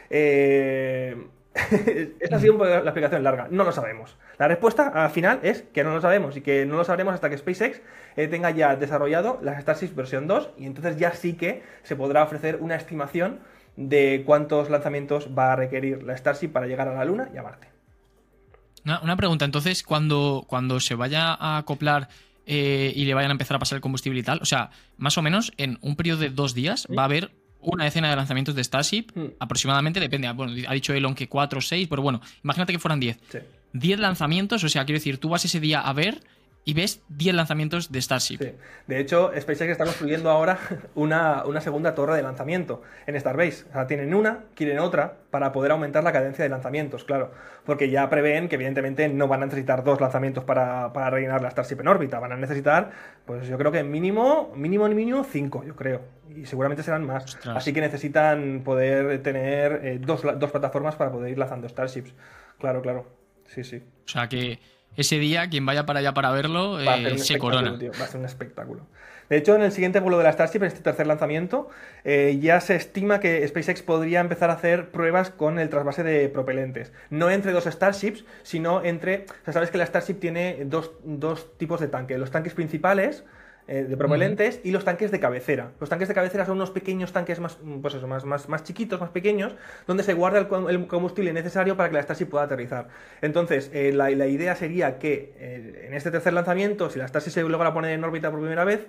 esta ha sido un poco la explicación larga. No lo sabemos. La respuesta al final es que no lo sabemos, y que no lo sabremos hasta que SpaceX tenga ya desarrollado las Starship versión 2, y entonces ya sí que se podrá ofrecer una estimación de cuántos lanzamientos va a requerir la Starship para llegar a la Luna y a Marte. Una pregunta, entonces, cuando se vaya a acoplar y le vayan a empezar a pasar el combustible y tal, o sea, más o menos en un periodo de 2 días va a haber una decena de lanzamientos de Starship, aproximadamente, depende, bueno, ha dicho Elon que 4 o 6, pero bueno, imagínate que fueran 10. Sí. 10 lanzamientos, o sea, quiero decir, tú vas ese día a ver y ves 10 lanzamientos de Starship. Sí. De hecho, SpaceX está construyendo ahora una segunda torre de lanzamiento en Starbase. O sea, tienen una, quieren otra, para poder aumentar la cadencia de lanzamientos, claro. Porque ya prevén que evidentemente no van a necesitar 2 lanzamientos para rellenar la Starship en órbita. Van a necesitar, pues yo creo que mínimo 5, yo creo. Y seguramente serán más. Ostras. Así que necesitan poder tener dos plataformas para poder ir lanzando Starships. Claro. Sí. O sea que ese día, quien vaya para allá para verlo, Va a ser un se espectáculo, corona. tío, va a ser un espectáculo. De hecho, en el siguiente vuelo de la Starship, en este tercer lanzamiento, ya se estima que SpaceX podría empezar a hacer pruebas con el trasvase de propelentes. No entre 2 Starships, sino entre... O sea, sabes que la Starship tiene dos tipos de tanques. Los tanques principales de propelentes y los tanques de cabecera. Los tanques de cabecera son unos pequeños tanques más, pues eso, más chiquitos, más pequeños, donde se guarda el combustible necesario para que la Starship pueda aterrizar. Entonces, la idea sería que en este tercer lanzamiento, si la Starship se logra poner en órbita por primera vez,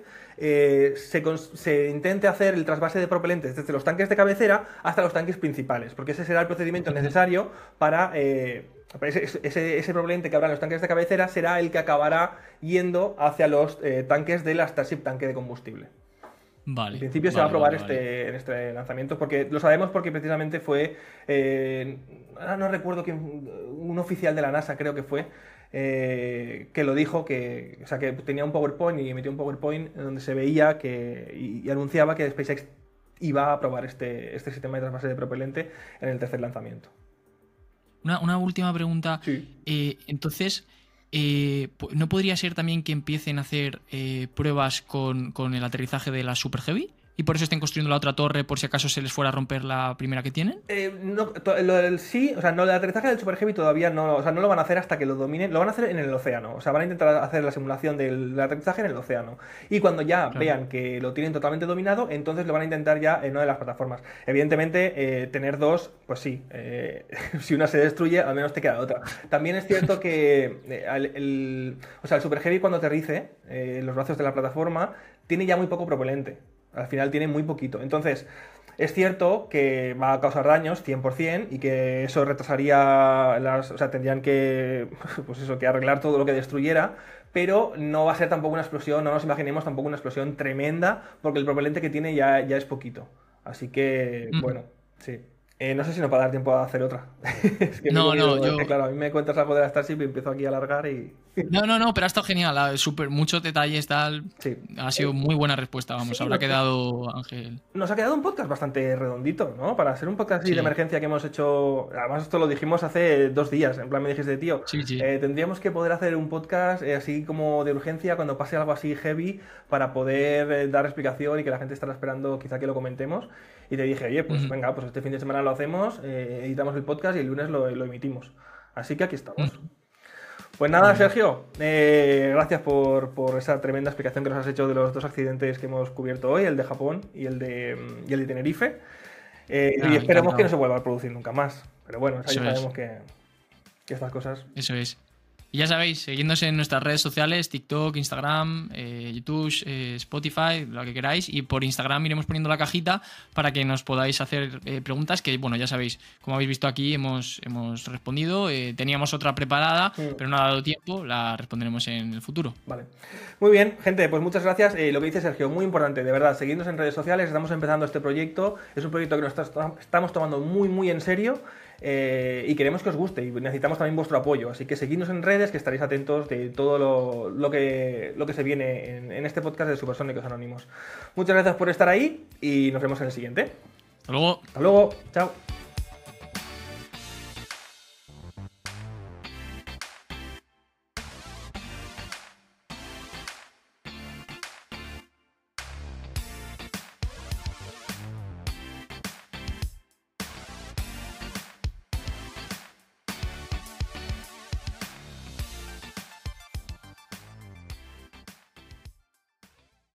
se intente hacer el trasvase de propelentes desde los tanques de cabecera hasta los tanques principales, porque ese será el procedimiento necesario para... ese propelente que habrá en los tanques de cabecera será el que acabará yendo hacia los tanques de la Starship tanque de combustible. Vale. En principio se va a probar en este lanzamiento, porque lo sabemos porque precisamente fue, ahora no recuerdo quién, un oficial de la NASA creo que fue, que lo dijo, que tenía un PowerPoint y emitió un PowerPoint donde se veía y anunciaba que SpaceX iba a probar este sistema de trasvase de propelente en el tercer lanzamiento. Una última pregunta. Sí. Entonces, ¿no podría ser también que empiecen a hacer pruebas con el aterrizaje de la Super Heavy? ¿Y por eso estén construyendo la otra torre por si acaso se les fuera a romper la primera que tienen? Sí, o sea, no, el aterrizaje del Super Heavy todavía no, o sea, no lo van a hacer hasta que lo dominen, lo van a hacer en el océano, o sea, van a intentar hacer la simulación del aterrizaje en el océano. Y cuando ya vean que lo tienen totalmente dominado, entonces lo van a intentar ya en una de las plataformas. Evidentemente, tener 2, pues sí, si una se destruye, al menos te queda otra. También es cierto que el Super Heavy cuando aterrice en los brazos de la plataforma tiene ya muy poco propelente. Al final tiene muy poquito. Entonces, es cierto que va a causar daños 100% y que eso retrasaría o sea, tendrían que, pues eso, que arreglar todo lo que destruyera, pero no va a ser tampoco una explosión, no nos imaginemos tampoco una explosión tremenda, porque el propelente que tiene ya es poquito. Así que, bueno, sí. No sé si nos va a dar tiempo a hacer otra. Es que claro, a mí me cuentas algo de la Starship y empiezo aquí a alargar y... No, pero ha estado genial, muchos detalles, tal. Sí. Ha sido muy buena respuesta, vamos, habrá quedado, Ángel. Nos ha quedado un podcast bastante redondito, ¿no? Para ser un podcast así de emergencia que hemos hecho, además esto lo dijimos hace 2 días, en plan me dijiste, tío, tendríamos que poder hacer un podcast así como de urgencia cuando pase algo así heavy para poder dar explicación y que la gente estará esperando quizá que lo comentemos. Y te dije, oye, pues venga, pues este fin de semana lo hacemos, editamos el podcast y el lunes lo emitimos. Así que aquí estamos. Pues nada, Sergio, gracias por esa tremenda explicación que nos has hecho de los 2 accidentes que hemos cubierto hoy, el de Japón y el de Tenerife. Y esperemos que no se vuelva a producir nunca más. Pero bueno, ya sabemos que estas cosas... Eso es. Y ya sabéis, seguidnos en nuestras redes sociales, TikTok, Instagram, YouTube, Spotify, lo que queráis. Y por Instagram iremos poniendo la cajita para que nos podáis hacer preguntas que, bueno, ya sabéis, como habéis visto aquí, hemos respondido. Teníamos otra preparada, pero no ha dado tiempo, la responderemos en el futuro. Vale. Muy bien, gente, pues muchas gracias. Lo que dice Sergio, muy importante, de verdad, seguidnos en redes sociales. Estamos empezando este proyecto. Es un proyecto que nos estamos tomando muy, muy en serio. y queremos que os guste y necesitamos también vuestro apoyo, así que seguidnos en redes, que estaréis atentos de todo lo que se viene en este podcast de Supersónicos Anónimos. Muchas gracias por estar ahí y nos vemos en el siguiente. Hasta luego. Hasta luego, chao.